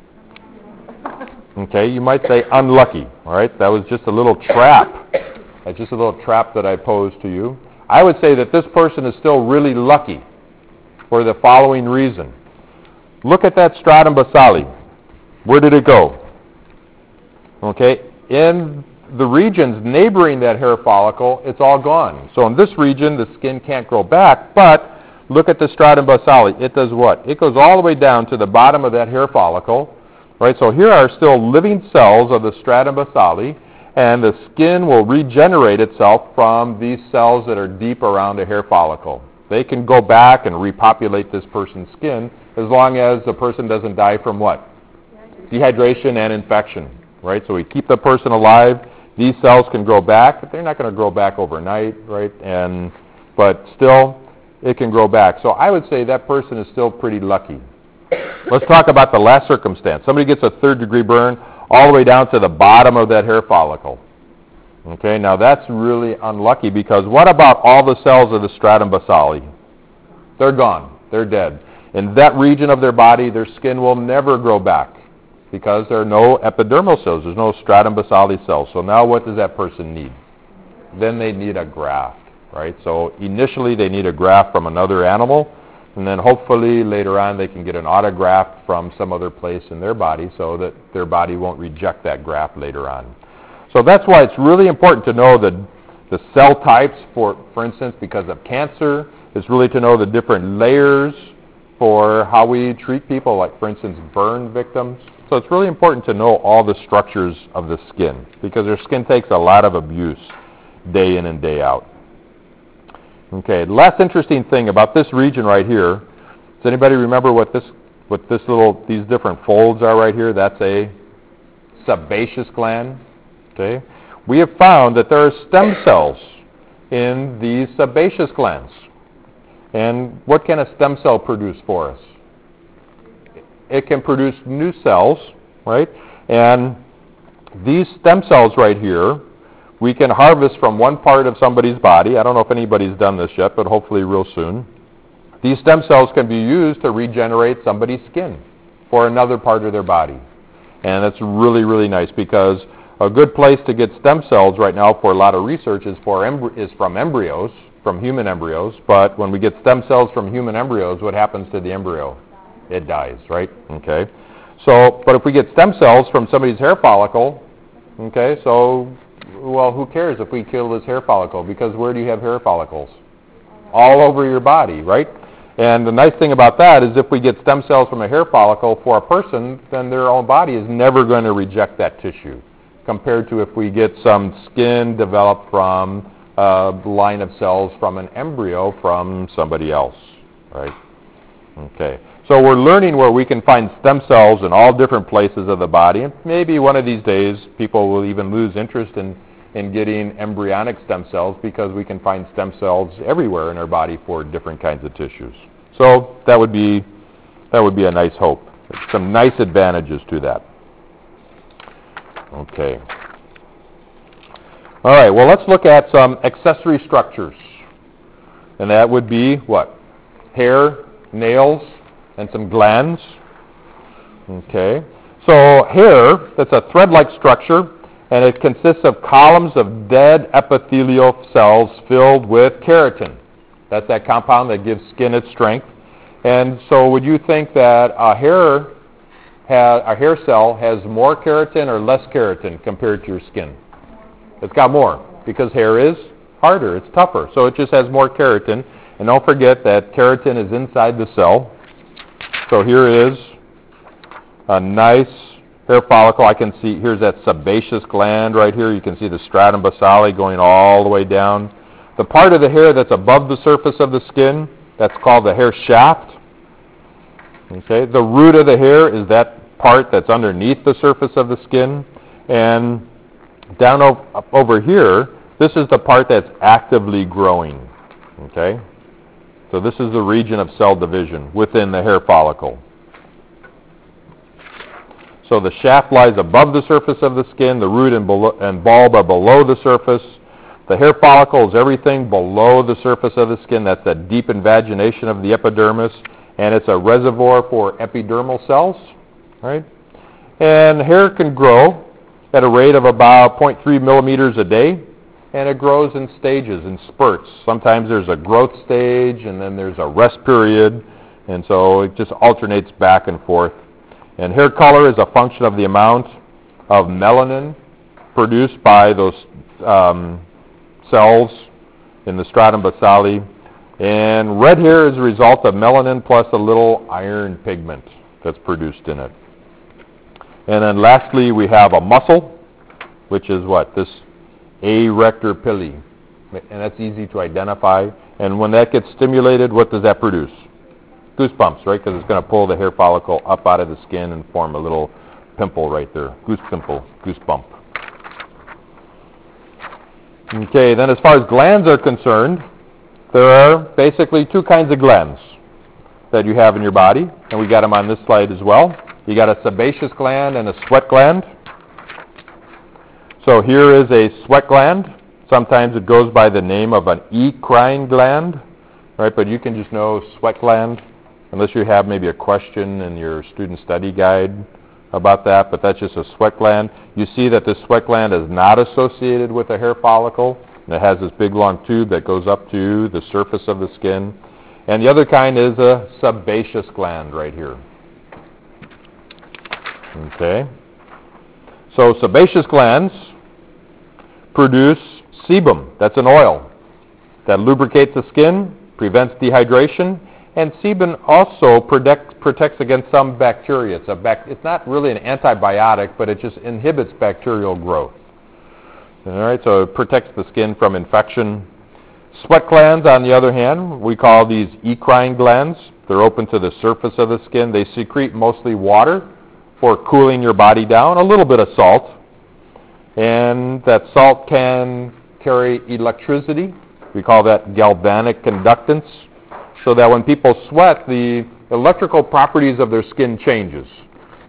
Okay, you might say unlucky, all right? That was just a little trap. That's just a little trap that I posed to you. I would say that this person is still really lucky for the following reason. Look at that stratum basale. Where did it go? Okay, in the regions neighboring that hair follicle, it's all gone. So in this region, the skin can't grow back, but look at the stratum basale. It does what? It goes all the way down to the bottom of that hair follicle, right? So here are still living cells of the stratum basale, and the skin will regenerate itself from these cells that are deep around the hair follicle. They can go back and repopulate this person's skin as long as the person doesn't die from what? Dehydration and infection, right? So we keep the person alive. These cells can grow back, but they're not going to grow back overnight, right? And but still, it can grow back. So I would say that person is still pretty lucky. Let's talk about the last circumstance. Somebody gets a third-degree burn all the way down to the bottom of that hair follicle. Okay, now that's really unlucky because what about all the cells of the stratum basale? They're gone. They're dead. In that region of their body, their skin will never grow back because there are no epidermal cells. There's no stratum basale cells. So now what does that person need? Then they need a graft, right? So initially they need a graft from another animal, and then hopefully later on they can get an autograft from some other place in their body so that their body won't reject that graft later on. So that's why it's really important to know the, the cell types, for, for instance, because of cancer. It's really to know the different layers for how we treat people, like, for instance, burn victims. So it's really important to know all the structures of the skin because their skin takes a lot of abuse day in and day out. Okay, the last interesting thing about this region right here, does anybody remember what this, what this little, these different folds are right here? That's a sebaceous gland. Okay, we have found that there are stem cells in these sebaceous glands. And what can a stem cell produce for us? It can produce new cells right? And these stem cells right here, we can harvest from one part of somebody's body. I don't know if anybody's done this yet, but hopefully real soon. These stem cells can be used to regenerate somebody's skin for another part of their body. And that's really, really nice, because a good place to get stem cells right now for a lot of research is, for embry- is from embryos, from human embryos. But when we get stem cells from human embryos, what happens to the embryo? It dies, right? Okay. So, but if we get stem cells from somebody's hair follicle, okay, so, well, who cares if we kill this hair follicle? Because where do you have hair follicles? All over your body, right? And the nice thing about that is if we get stem cells from a hair follicle for a person, then their own body is never going to reject that tissue, compared to if we get some skin developed from a line of cells from an embryo from somebody else, right? Okay. So we're learning where we can find stem cells in all different places of the body, and maybe one of these days people will even lose interest in, in getting embryonic stem cells, because we can find stem cells everywhere in our body for different kinds of tissues. So that would be, that would be a nice hope. Some nice advantages to that. Okay. All right, well, let's look at some accessory structures. And that would be what? Hair, nails, and some glands. Okay. So hair, that's a thread-like structure, and it consists of columns of dead epithelial cells filled with keratin. That's that compound that gives skin its strength. And so would you think that a hair, ha- a hair cell has more keratin or less keratin compared to your skin? It's got more, because hair is harder, it's tougher, so it just has more keratin. And don't forget that keratin is inside the cell. So here is a nice hair follicle. I can see, here's that sebaceous gland right here. You can see the stratum basale going all the way down. The part of the hair that's above the surface of the skin, that's called the hair shaft. Okay, the root of the hair is that part that's underneath the surface of the skin. And down o- up over here, this is the part that's actively growing. Okay? So this is the region of cell division within the hair follicle. So the shaft lies above the surface of the skin. The root and, below, and bulb are below the surface. The hair follicle is everything below the surface of the skin. That's that deep invagination of the epidermis. And it's a reservoir for epidermal cells. Right? And hair can grow at a rate of about zero point three millimeters a day. And it grows in stages, in spurts. Sometimes there's a growth stage, and then there's a rest period. And so it just alternates back and forth. And hair color is a function of the amount of melanin produced by those um, cells in the stratum basale. And red hair is a result of melanin plus a little iron pigment that's produced in it. And then lastly, we have a muscle, which is what? This arrector pili. And that's easy to identify. And when that gets stimulated, what does that produce? Goosebumps, right? Because it's going to pull the hair follicle up out of the skin and form a little pimple right there. Goose pimple, goosebump. Okay, then as far as glands are concerned, there are basically two kinds of glands that you have in your body, and we got them on this slide as well. You got a sebaceous gland and a sweat gland. So here is a sweat gland. Sometimes it goes by the name of an eccrine gland, right? But you can just know sweat gland, unless you have maybe a question in your student study guide about that, but that's just a sweat gland. You see that this sweat gland is not associated with a hair follicle. And it has this big long tube that goes up to the surface of the skin. And the other kind is a sebaceous gland right here. Okay. So sebaceous glands produce sebum. That's an oil that lubricates the skin, prevents dehydration, and sebum also protect, protects against some bacteria. It's, a bac- it's not really an antibiotic, but it just inhibits bacterial growth. All right, so it protects the skin from infection. Sweat glands, on the other hand, we call these eccrine glands. They're open to the surface of the skin. They secrete mostly water for cooling your body down, a little bit of salt. And that salt can carry electricity. We call that galvanic conductance. So that when people sweat, the electrical properties of their skin changes.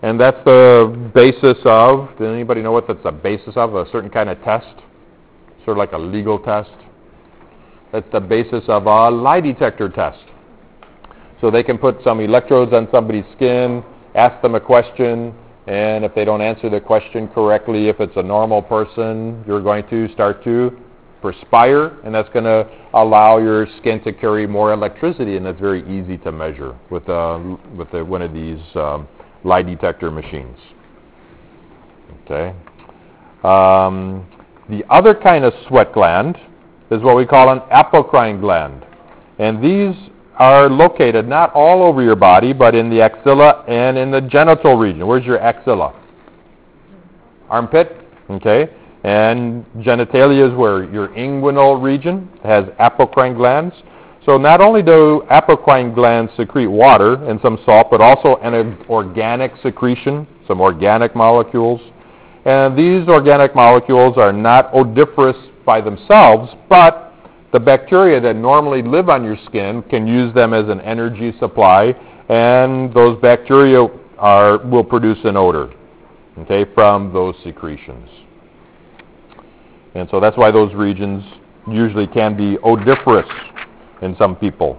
And that's the basis of, does anybody know what that's the basis of? A certain kind of test? Sort of like a legal test. That's the basis of a lie detector test. So they can put some electrodes on somebody's skin, ask them a question, and if they don't answer the question correctly, if it's a normal person, you're going to start to perspire, and that's going to allow your skin to carry more electricity, and that's very easy to measure with, uh, with the, one of these um, lie detector machines. Okay. Um, the other kind of sweat gland is what we call an apocrine gland. And these are located not all over your body, but in the axilla and in the genital region. Where's your axilla? Armpit. Okay. And genitalia is where your inguinal region has apocrine glands. So not only do apocrine glands secrete water and some salt, but also an organic secretion, some organic molecules. And these organic molecules are not odoriferous by themselves, but the bacteria that normally live on your skin can use them as an energy supply, and those bacteria are, will produce an odor, okay, from those secretions. And so that's why those regions usually can be odoriferous in some people.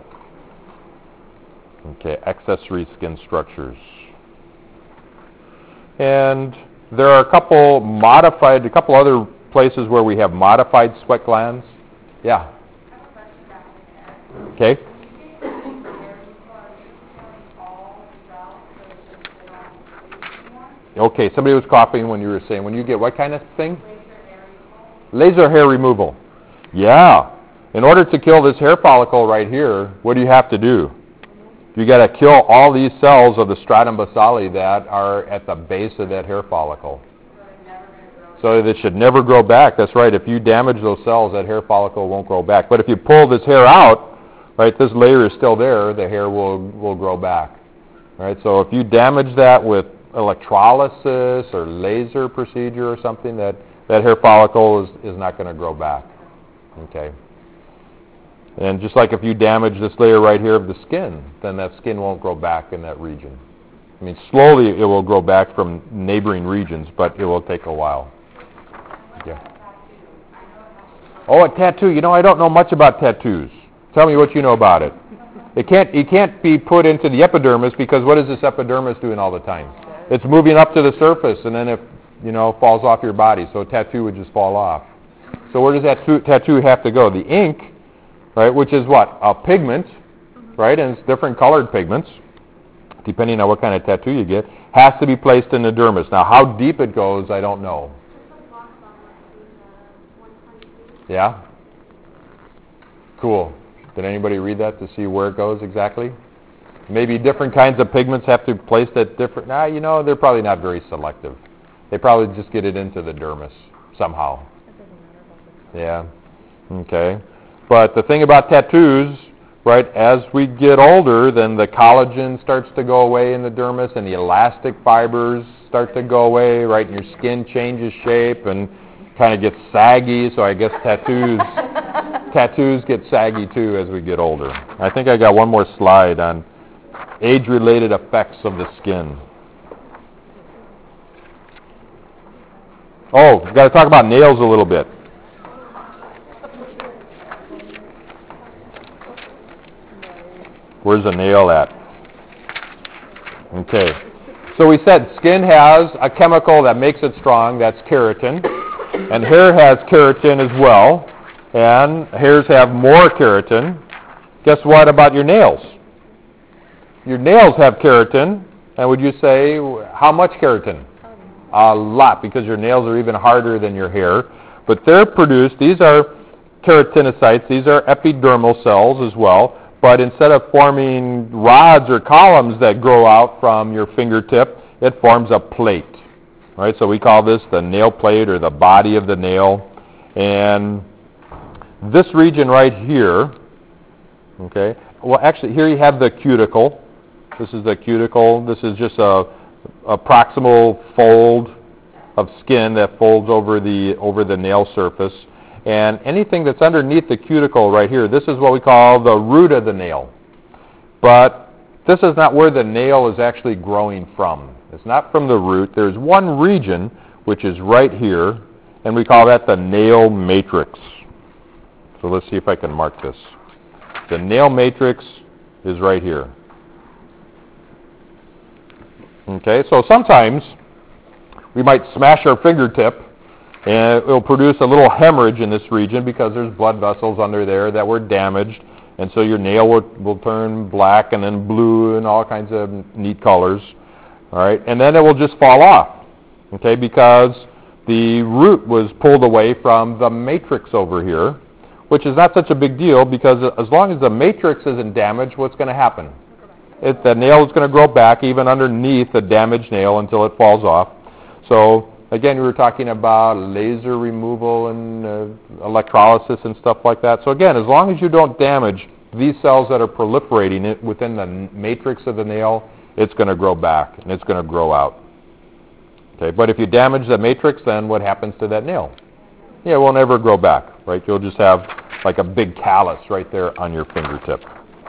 Okay, accessory skin structures. And there are a couple modified, a couple other places where we have modified sweat glands. Yeah. Okay. Okay, somebody was coughing when you were saying, when you get what kind of thing? Laser hair removal. Yeah. In order to kill this hair follicle right here, what do you have to do? You got to kill all these cells of the stratum basale that are at the base of that hair follicle. So that it should never grow back. That's right. If you damage those cells, that hair follicle won't grow back. But if you pull this hair out, right, this layer is still there, the hair will, will grow back. Right? So if you damage that with electrolysis or laser procedure or something, that, that hair follicle is, is not going to grow back. Okay. And just like if you damage this layer right here of the skin, then that skin won't grow back in that region. I mean, slowly it will grow back from neighboring regions, but it will take a while. Yeah. Oh, a tattoo. You know, I don't know much about tattoos. Tell me what you know about it. It can't, it can't be put into the epidermis, because what is this epidermis doing all the time? It's moving up to the surface, and then it, you know, falls off your body. So a tattoo would just fall off. So where does that t- tattoo have to go? The ink, right, which is what? A pigment, right, and it's different colored pigments, depending on what kind of tattoo you get, has to be placed in the dermis. Now, how deep it goes, I don't know. Yeah? Cool. Did anybody read that to see where it goes exactly? Maybe different kinds of pigments have to be placed at different... Nah, you know, they're probably not very selective. They probably just get it into the dermis somehow. Yeah. Okay. But the thing about tattoos, right, as we get older, then the collagen starts to go away in the dermis, and the elastic fibers start to go away, right, and your skin changes shape and kind of gets saggy, so I guess tattoos tattoos get saggy too as we get older. I think I got one more slide on age-related effects of the skin. Oh, we've got to talk about nails a little bit. Where's the nail at? Okay. So we said skin has a chemical that makes it strong, that's keratin. And hair has keratin as well. And hairs have more keratin. Guess what about your nails? Your nails have keratin. And would you say, how much keratin? A lot, because your nails are even harder than your hair. But they're produced, these are keratinocytes, these are epidermal cells as well. But instead of forming rods or columns that grow out from your fingertip, it forms a plate. Right? So we call this the nail plate or the body of the nail. And this region right here, okay, well actually here you have the cuticle. This is the cuticle. This is just a, a proximal fold of skin that folds over the over the nail surface. And anything that's underneath the cuticle right here, this is what we call the root of the nail. But this is not where the nail is actually growing from. It's not from the root. There's one region, which is right here, and we call that the nail matrix. So let's see if I can mark this. The nail matrix is right here. Okay, so sometimes we might smash our fingertip, and it will produce a little hemorrhage in this region because there's blood vessels under there that were damaged, and so your nail will, will turn black and then blue and all kinds of neat colors. All right, and then it will just fall off, okay, because the root was pulled away from the matrix over here, which is not such a big deal because as long as the matrix isn't damaged, what's going to happen? It, the nail is going to grow back even underneath the damaged nail until it falls off. So again, we were talking about laser removal and uh, electrolysis and stuff like that. So again, as long as you don't damage these cells that are proliferating it within the matrix of the nail, it's going to grow back and it's going to grow out. Okay, but if you damage the matrix, then what happens to that nail? Yeah, it will never grow back, right? You'll just have like a big callus right there on your fingertip.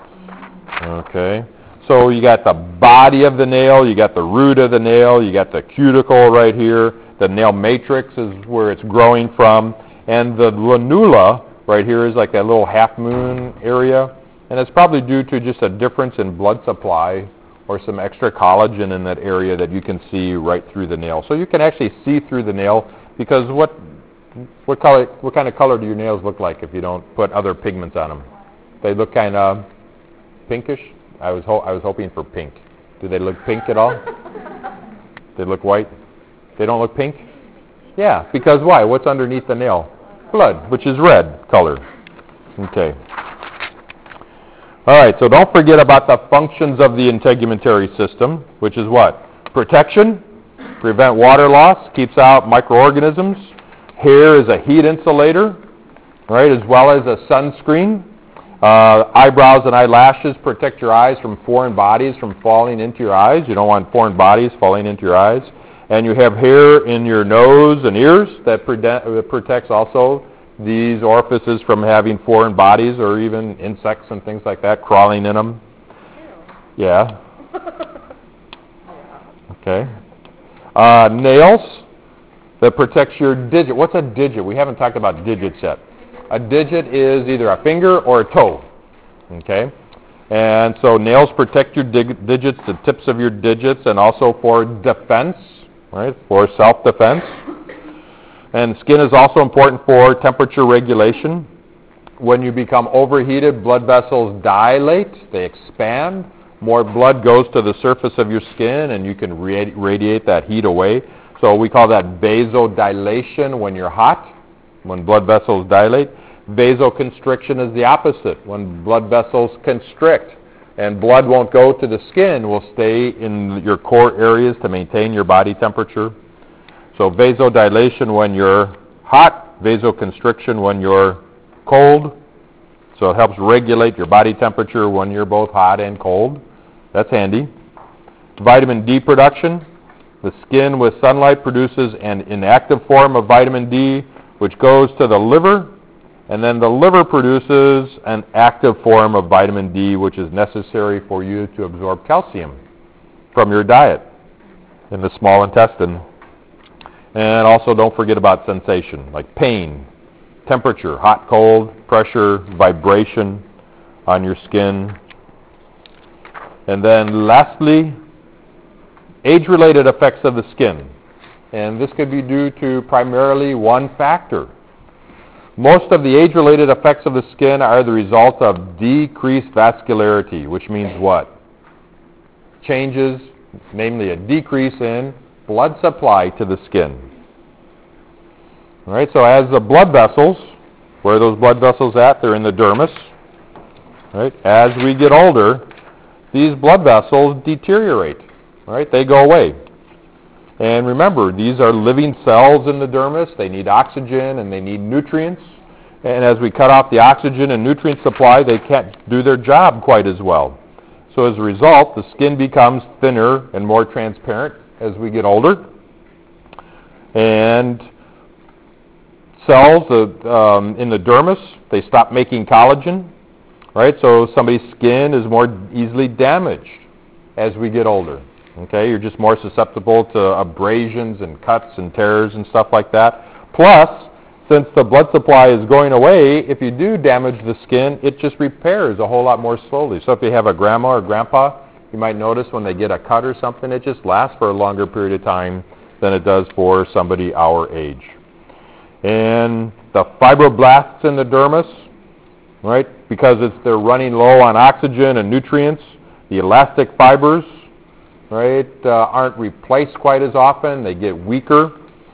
Okay, so you got the body of the nail, you got the root of the nail, you got the cuticle right here. The nail matrix is where it's growing from, and the ranula right here is like a little half moon area, and it's probably due to just a difference in blood supply or some extra collagen in that area that you can see right through the nail. So you can actually see through the nail because what what color, what kind of color do your nails look like if you don't put other pigments on them? They look kind of pinkish. I was ho- I was hoping for pink. Do they look pink at all? They look white. They don't look pink? Yeah, because why? What's underneath the nail? Blood, which is red color. Okay. All right, so don't forget about the functions of the integumentary system, which is what? Protection, prevent water loss, keeps out microorganisms. Hair is a heat insulator, right, as well as a sunscreen. Uh, eyebrows and eyelashes protect your eyes from foreign bodies from falling into your eyes. You don't want foreign bodies falling into your eyes. And you have hair in your nose and ears that protects also these orifices from having foreign bodies or even insects and things like that crawling in them. Yeah. Okay. Uh, nails that protects your digit. What's a digit? We haven't talked about digits yet. A digit is either a finger or a toe. Okay. And so nails protect your dig- digits, the tips of your digits, and also for defense, right, for self-defense. And skin is also important for temperature regulation. When you become overheated, blood vessels dilate, they expand. More blood goes to the surface of your skin, and you can radi- radiate that heat away. So we call that vasodilation when you're hot, when blood vessels dilate. Vasoconstriction is the opposite, when blood vessels constrict. And blood won't go to the skin, will stay in your core areas to maintain your body temperature. So vasodilation when you're hot, vasoconstriction when you're cold. So it helps regulate your body temperature when you're both hot and cold. That's handy. Vitamin D production. The skin with sunlight produces an inactive form of vitamin D, which goes to the liver, and then the liver produces an active form of vitamin D, which is necessary for you to absorb calcium from your diet in the small intestine. And also don't forget about sensation, like pain, temperature, hot, cold, pressure, vibration on your skin. And then lastly, age-related effects of the skin. And this could be due to primarily one factor. Most of the age-related effects of the skin are the result of decreased vascularity, which means what? Changes, namely a decrease in blood supply to the skin. All right, so as the blood vessels, where are those blood vessels at? They're in the dermis. All right, as we get older, these blood vessels deteriorate. All right, they go away. And remember, these are living cells in the dermis. They need oxygen and they need nutrients. And as we cut off the oxygen and nutrient supply, they can't do their job quite as well. So as a result, the skin becomes thinner and more transparent as we get older. And cells uh, um, in the dermis, they stop making collagen. Right? So somebody's skin is more easily damaged as we get older. Okay, you're just more susceptible to abrasions and cuts and tears and stuff like that. Plus, since the blood supply is going away, if you do damage the skin, it just repairs a whole lot more slowly. So if you have a grandma or grandpa, you might notice when they get a cut or something, it just lasts for a longer period of time than it does for somebody our age. And the fibroblasts in the dermis, right, because it's, they're running low on oxygen and nutrients, the elastic fibers, right, uh, aren't replaced quite as often. They get weaker.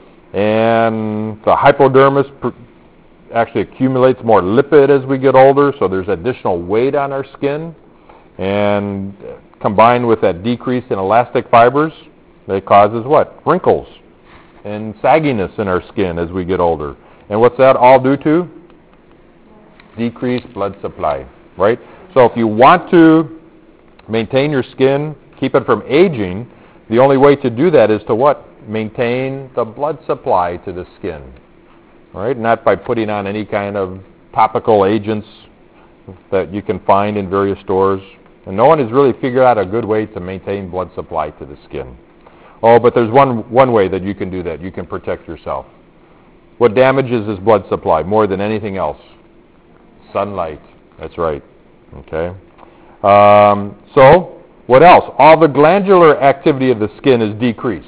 And the hypodermis pr- actually accumulates more lipid as we get older, so there's additional weight on our skin. And combined with that decrease in elastic fibers, that causes what? Wrinkles and sagginess in our skin as we get older. And what's that all due to? Decreased blood supply, right? So if you want to maintain your skin, keep it from aging, the only way to do that is to what? Maintain the blood supply to the skin, right? Not by putting on any kind of topical agents that you can find in various stores. And no one has really figured out a good way to maintain blood supply to the skin. Oh, but there's one, one way that you can do that. You can protect yourself. What damages this blood supply more than anything else? Sunlight. That's right. Okay. Um, so, what else? All the glandular activity of the skin is decreased.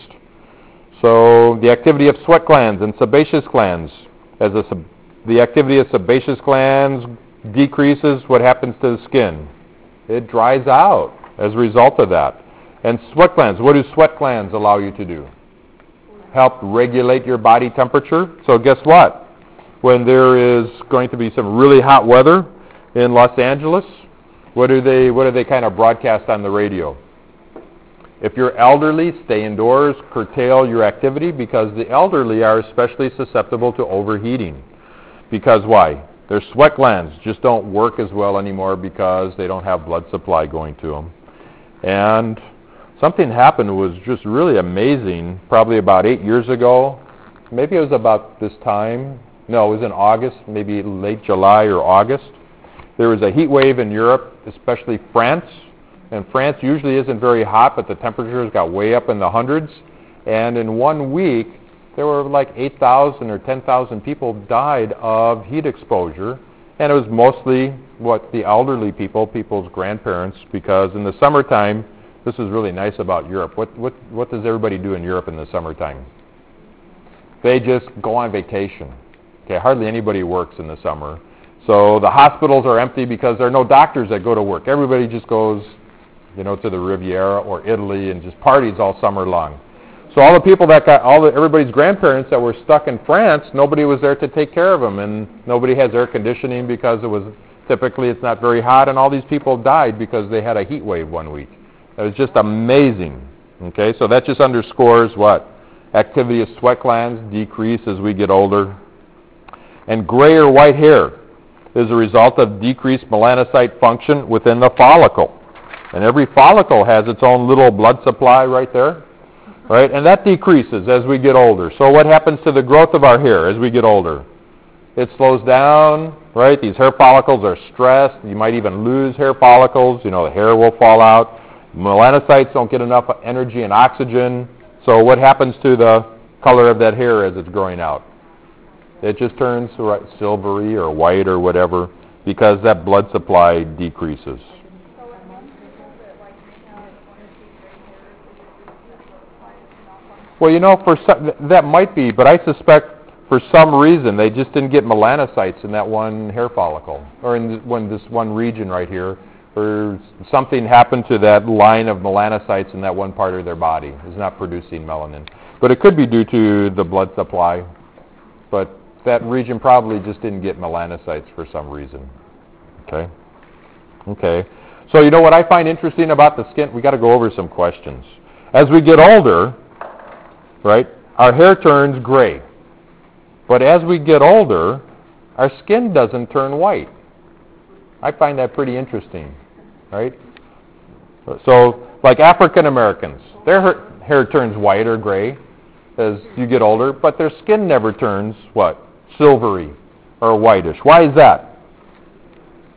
So the activity of sweat glands and sebaceous glands, as a sub, the activity of sebaceous glands decreases, what happens to the skin? It dries out as a result of that. And sweat glands, what do sweat glands allow you to do? Help regulate your body temperature. So guess what? When there is going to be some really hot weather in Los Angeles, what do they, what do they kind of broadcast on the radio? If you're elderly, stay indoors, curtail your activity, because the elderly are especially susceptible to overheating. Because why? Their sweat glands just don't work as well anymore because they don't have blood supply going to them. And something happened was just really amazing, probably about eight years ago. Maybe it was about this time. No, it was in August, maybe late July or August. There was a heat wave in Europe, especially France. And France usually isn't very hot, but the temperatures got way up in the hundreds. And in one week, there were like eight thousand or ten thousand people died of heat exposure. And it was mostly what the elderly people, people's grandparents, because in the summertime, this is really nice about Europe. What, what, what does everybody do in Europe in the summertime? They just go on vacation. Okay, hardly anybody works in the summer. So the hospitals are empty because there are no doctors that go to work. Everybody just goes, you know, to the Riviera or Italy and just parties all summer long. So all the people that got, all the, everybody's grandparents that were stuck in France, nobody was there to take care of them, and nobody has air conditioning because it was, typically it's not very hot, and all these people died because they had a heat wave one week. It was just amazing. Okay, so that just underscores what? Activity of sweat glands decrease as we get older. And gray or white hair is a result of decreased melanocyte function within the follicle. And every follicle has its own little blood supply right there, right? And that decreases as we get older. So what happens to the growth of our hair as we get older? It slows down, right? These hair follicles are stressed. You might even lose hair follicles. You know, the hair will fall out. Melanocytes don't get enough energy and oxygen. So what happens to the color of that hair as it's growing out? It just turns silvery or white or whatever because that blood supply decreases. Well, you know, for some, that might be, but I suspect for some reason they just didn't get melanocytes in that one hair follicle, or in this one, this one region right here, or something happened to that line of melanocytes in that one part of their body. It's not producing melanin. But it could be due to the blood supply, but that region probably just didn't get melanocytes for some reason. Okay? Okay. So you know what I find interesting about the skin? We got to go over some questions. As we get older, right, our hair turns gray. But as we get older, our skin doesn't turn white. I find that pretty interesting, right? So, like African Americans, their hair turns white or gray as you get older, but their skin never turns, what, silvery or whitish. Why is that?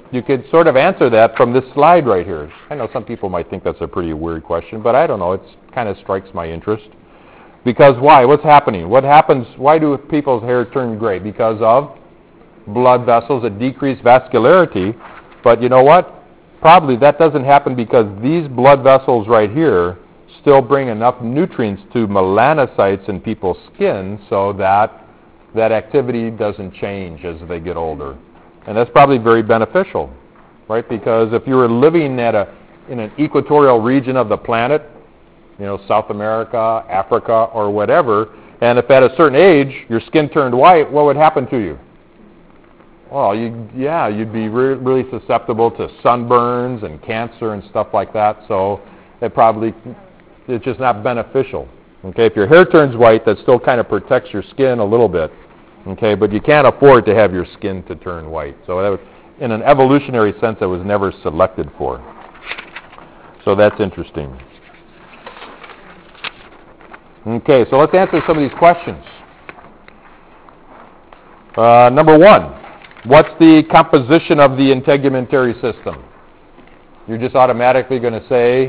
you could sort of answer that from this slide right here. I know some people might think that's a pretty weird question, but I don't know. It kind of strikes my interest. Because why? What's happening? What happens? Why do people's hair turn gray? Because of blood vessels that decrease vascularity. But you know what? Probably that doesn't happen because these blood vessels right here still bring enough nutrients to melanocytes in people's skin so that that activity doesn't change as they get older. And that's probably very beneficial, right? Because if you were living at a in an equatorial region of the planet, you know, South America, Africa, or whatever, and if at a certain age your skin turned white, what would happen to you? Well, you, yeah, you'd be re- really susceptible to sunburns and cancer and stuff like that, so it probably, it's just not beneficial. Okay, if your hair turns white, that still kind of protects your skin a little bit, okay, but you can't afford to have your skin to turn white. So that was, in an evolutionary sense, it was never selected for. So that's interesting. Okay, so let's answer some of these questions. Uh, number one, what's the composition of the integumentary system? You're just automatically going to say,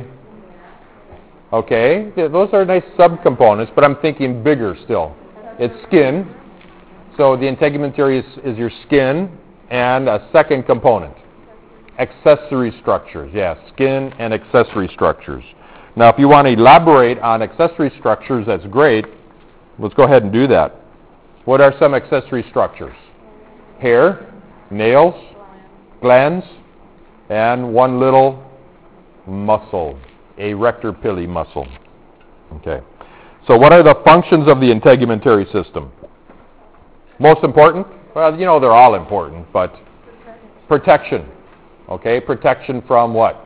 okay, yeah, those are nice subcomponents, but I'm thinking bigger still. It's skin. So the integumentary is, is your skin and a second component, accessory structures. Yeah, skin and accessory structures. Now, if you want to elaborate on accessory structures, that's great. Let's go ahead and do that. What are some accessory structures? Hair, nails, glands, and one little muscle, a rector pili muscle. Okay. So what are the functions of the integumentary system? Most important? Well, you know they're all important, but protection. Okay, protection from what?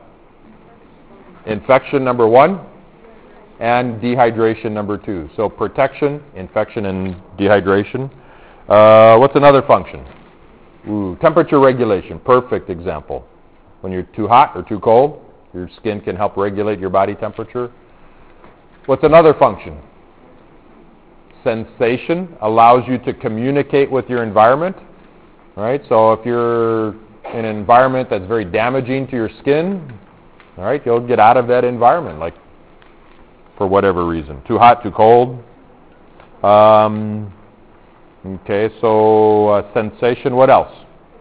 Infection, number one, and dehydration, number two. So protection, infection, and dehydration. Uh, what's another function? Ooh, temperature regulation, perfect example. When you're too hot or too cold, your skin can help regulate your body temperature. What's another function? Sensation, allows you to communicate with your environment. All right, so if you're in an environment that's very damaging to your skin, all right, you'll get out of that environment, like for whatever reason. Too hot, too cold. Um, okay, so uh, sensation, what else?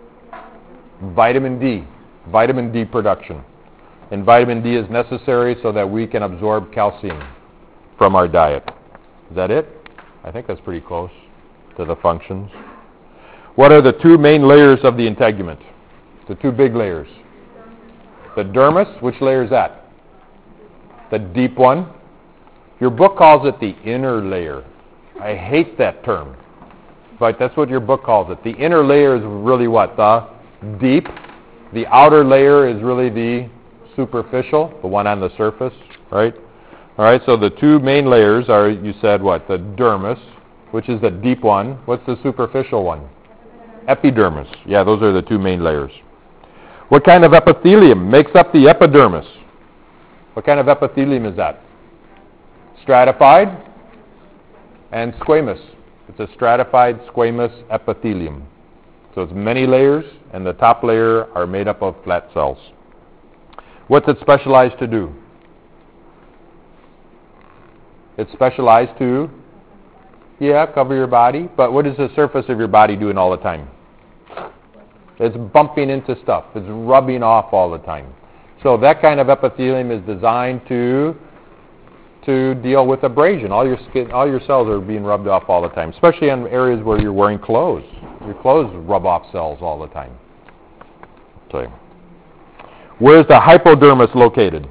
Vitamin D, vitamin D production. And vitamin D is necessary so that we can absorb calcium from our diet. Is that it? I think that's pretty close to the functions. What are the two main layers of the integument? The two big layers. The dermis, which layer is that? The deep one. Your book calls it the inner layer. I hate that term, but that's what your book calls it. The inner layer is really what? The deep. The outer layer is really the superficial, the one on the surface, right? All right, so the two main layers are, you said what? The dermis, which is the deep one. What's the superficial one? Epidermis. Yeah, those are the two main layers. What kind of epithelium makes up the epidermis? What kind of epithelium is that? Stratified and squamous. It's a stratified squamous epithelium. So it's many layers, and the top layer are made up of flat cells. What's it specialized to do? It's specialized to, yeah, cover your body, but what is the surface of your body doing all the time? It's bumping into stuff. It's rubbing off all the time. So that kind of epithelium is designed to to deal with abrasion. All your skin, all your cells are being rubbed off all the time, especially in areas where you're wearing clothes. Your clothes rub off cells all the time. Okay. Where's the hypodermis located?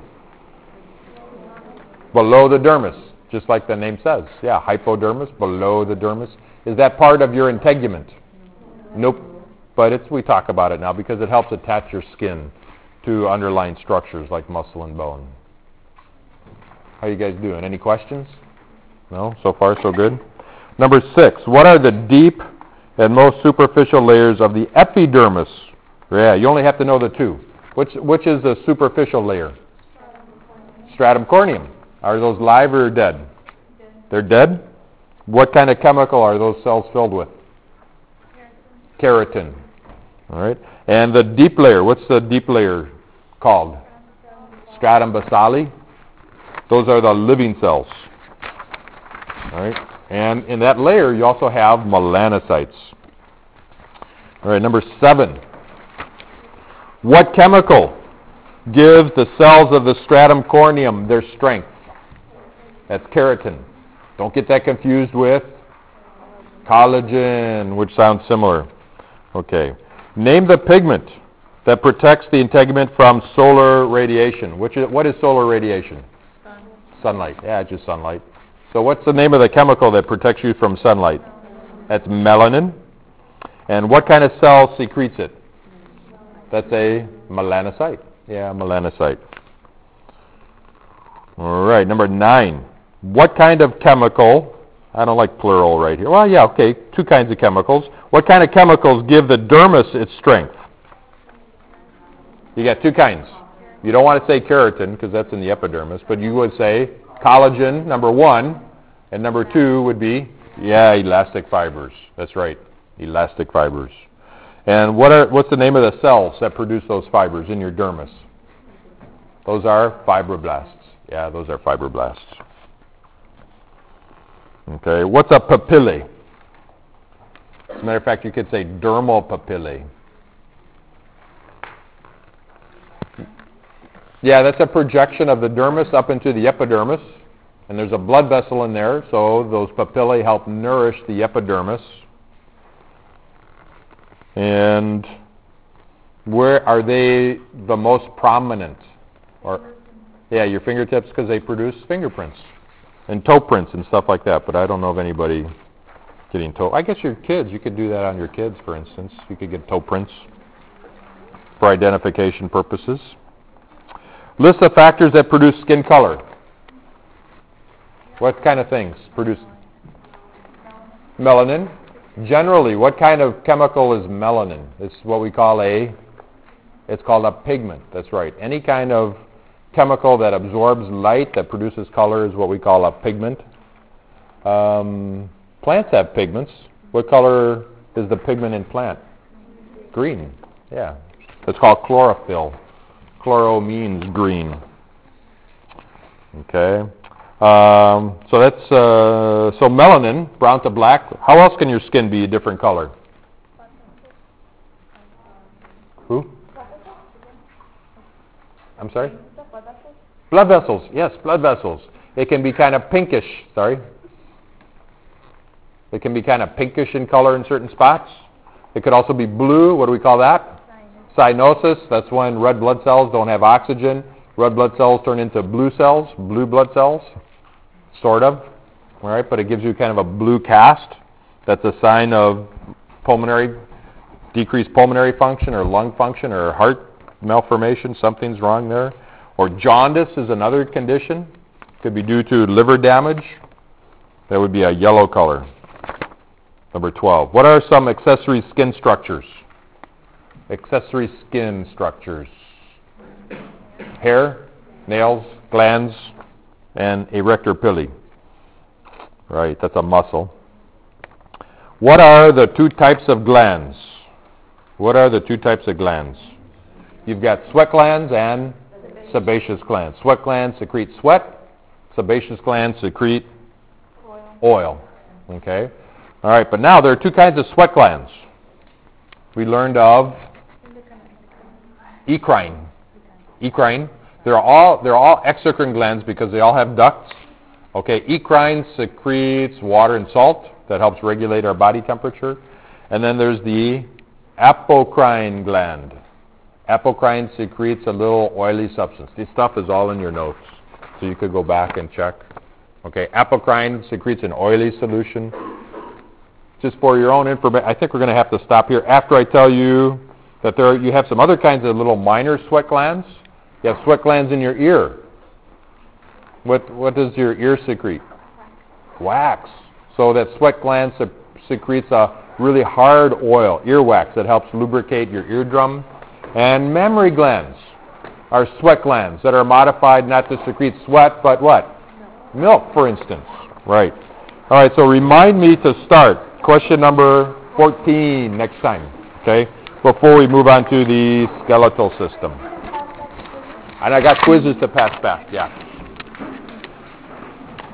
Below the dermis, just like the name says. Yeah, hypodermis, below the dermis. Is that part of your integument? Nope. But it's, we talk about it now because it helps attach your skin to underlying structures like muscle and bone. How you guys doing? Any questions? No? So far, so good? Number six, what are the deep and most superficial layers of the epidermis? Yeah, you only have to know the two. Which, which is the superficial layer? Stratum corneum. Are those live or dead? They're dead? What kind of chemical are those cells filled with? Keratin. All right. And the deep layer, what's the deep layer called? Stratum basale. Those are the living cells. All right. And in that layer, you also have melanocytes. All right, number seven. What chemical gives the cells of the stratum corneum their strength? That's keratin. Don't get that confused with collagen, which sounds similar. Okay. Name the pigment that protects the integument from solar radiation. Which is, what is solar radiation? Sun. Sunlight. Yeah, it's just sunlight. So what's the name of the chemical that protects you from sunlight? That's melanin. And what kind of cell secretes it? That's a melanocyte. Yeah, melanocyte. All right, number nine. What kind of chemical, I don't like plural right here. Well, yeah, okay, two kinds of chemicals. What kind of chemicals give the dermis its strength? You got two kinds. You don't want to say keratin because that's in the epidermis, but you would say collagen, number one, and number two would be, yeah, elastic fibers. That's right, elastic fibers. And what are what's the name of the cells that produce those fibers in your dermis? Those are fibroblasts. Yeah, those are fibroblasts. Okay, what's a papillae? As a matter of fact, you could say dermal papillae. Yeah, that's a projection of the dermis up into the epidermis. And there's a blood vessel in there, so those papillae help nourish the epidermis. And where are they the most prominent? Or, yeah, your fingertips, because they produce fingerprints and toe prints and stuff like that. But I don't know of anybody getting toe. I guess your kids, you could do that on your kids, for instance. You could get toe prints for identification purposes. List the factors that produce skin color. What kind of things produce? Melanin. Generally, what kind of chemical is melanin? It's what we call a, it's called a pigment. That's right. Any kind of chemical that absorbs light, that produces color, is what we call a pigment. Um, plants have pigments. What color is the pigment in plant? Green. Yeah. It's called chlorophyll. Chloro means green. Okay. Um, so that's uh, so melanin, brown to black. How else can your skin be a different color? Who? I'm sorry? Blood vessels. Yes, blood vessels. It can be kind of pinkish. Sorry. It can be kind of pinkish in color in certain spots. It could also be blue. What do we call that? Cyanosis. That's when red blood cells don't have oxygen. Red blood cells turn into blue cells, blue blood cells. Sort of, all right, but it gives you kind of a blue cast. That's a sign of pulmonary, decreased pulmonary function or lung function or heart malformation. Something's wrong there. Or jaundice is another condition. Could be due to liver damage. That would be a yellow color. Number twelve. What are some accessory skin structures? Accessory skin structures. Hair, nails, glands, and erector pili. Right, that's a muscle. What are the two types of glands? What are the two types of glands? You've got sweat glands and sebaceous glands. Sweat glands secrete sweat. Sebaceous glands secrete oil. oil. Okay? All right, but now there are two kinds of sweat glands. We learned of eccrine. Eccrine. They're all they're all exocrine glands because they all have ducts. Okay, eccrine secretes water and salt that helps regulate our body temperature. And then there's the apocrine gland. Apocrine secretes a little oily substance. This stuff is all in your notes, so you could go back and check. Okay, apocrine secretes an oily solution. Just for your own information, I think we're going to have to stop here after I tell you that there are, you have some other kinds of little minor sweat glands. You have sweat glands in your ear. What what does your ear secrete? Wax. So that sweat gland se- secretes a really hard oil, earwax, that helps lubricate your eardrum. And mammary glands are sweat glands that are modified not to secrete sweat, but what? Milk, for instance. Right. All right, so remind me to start. Question number fourteen next time. Okay? before we move on to the skeletal system. And I got quizzes to pass back, yeah.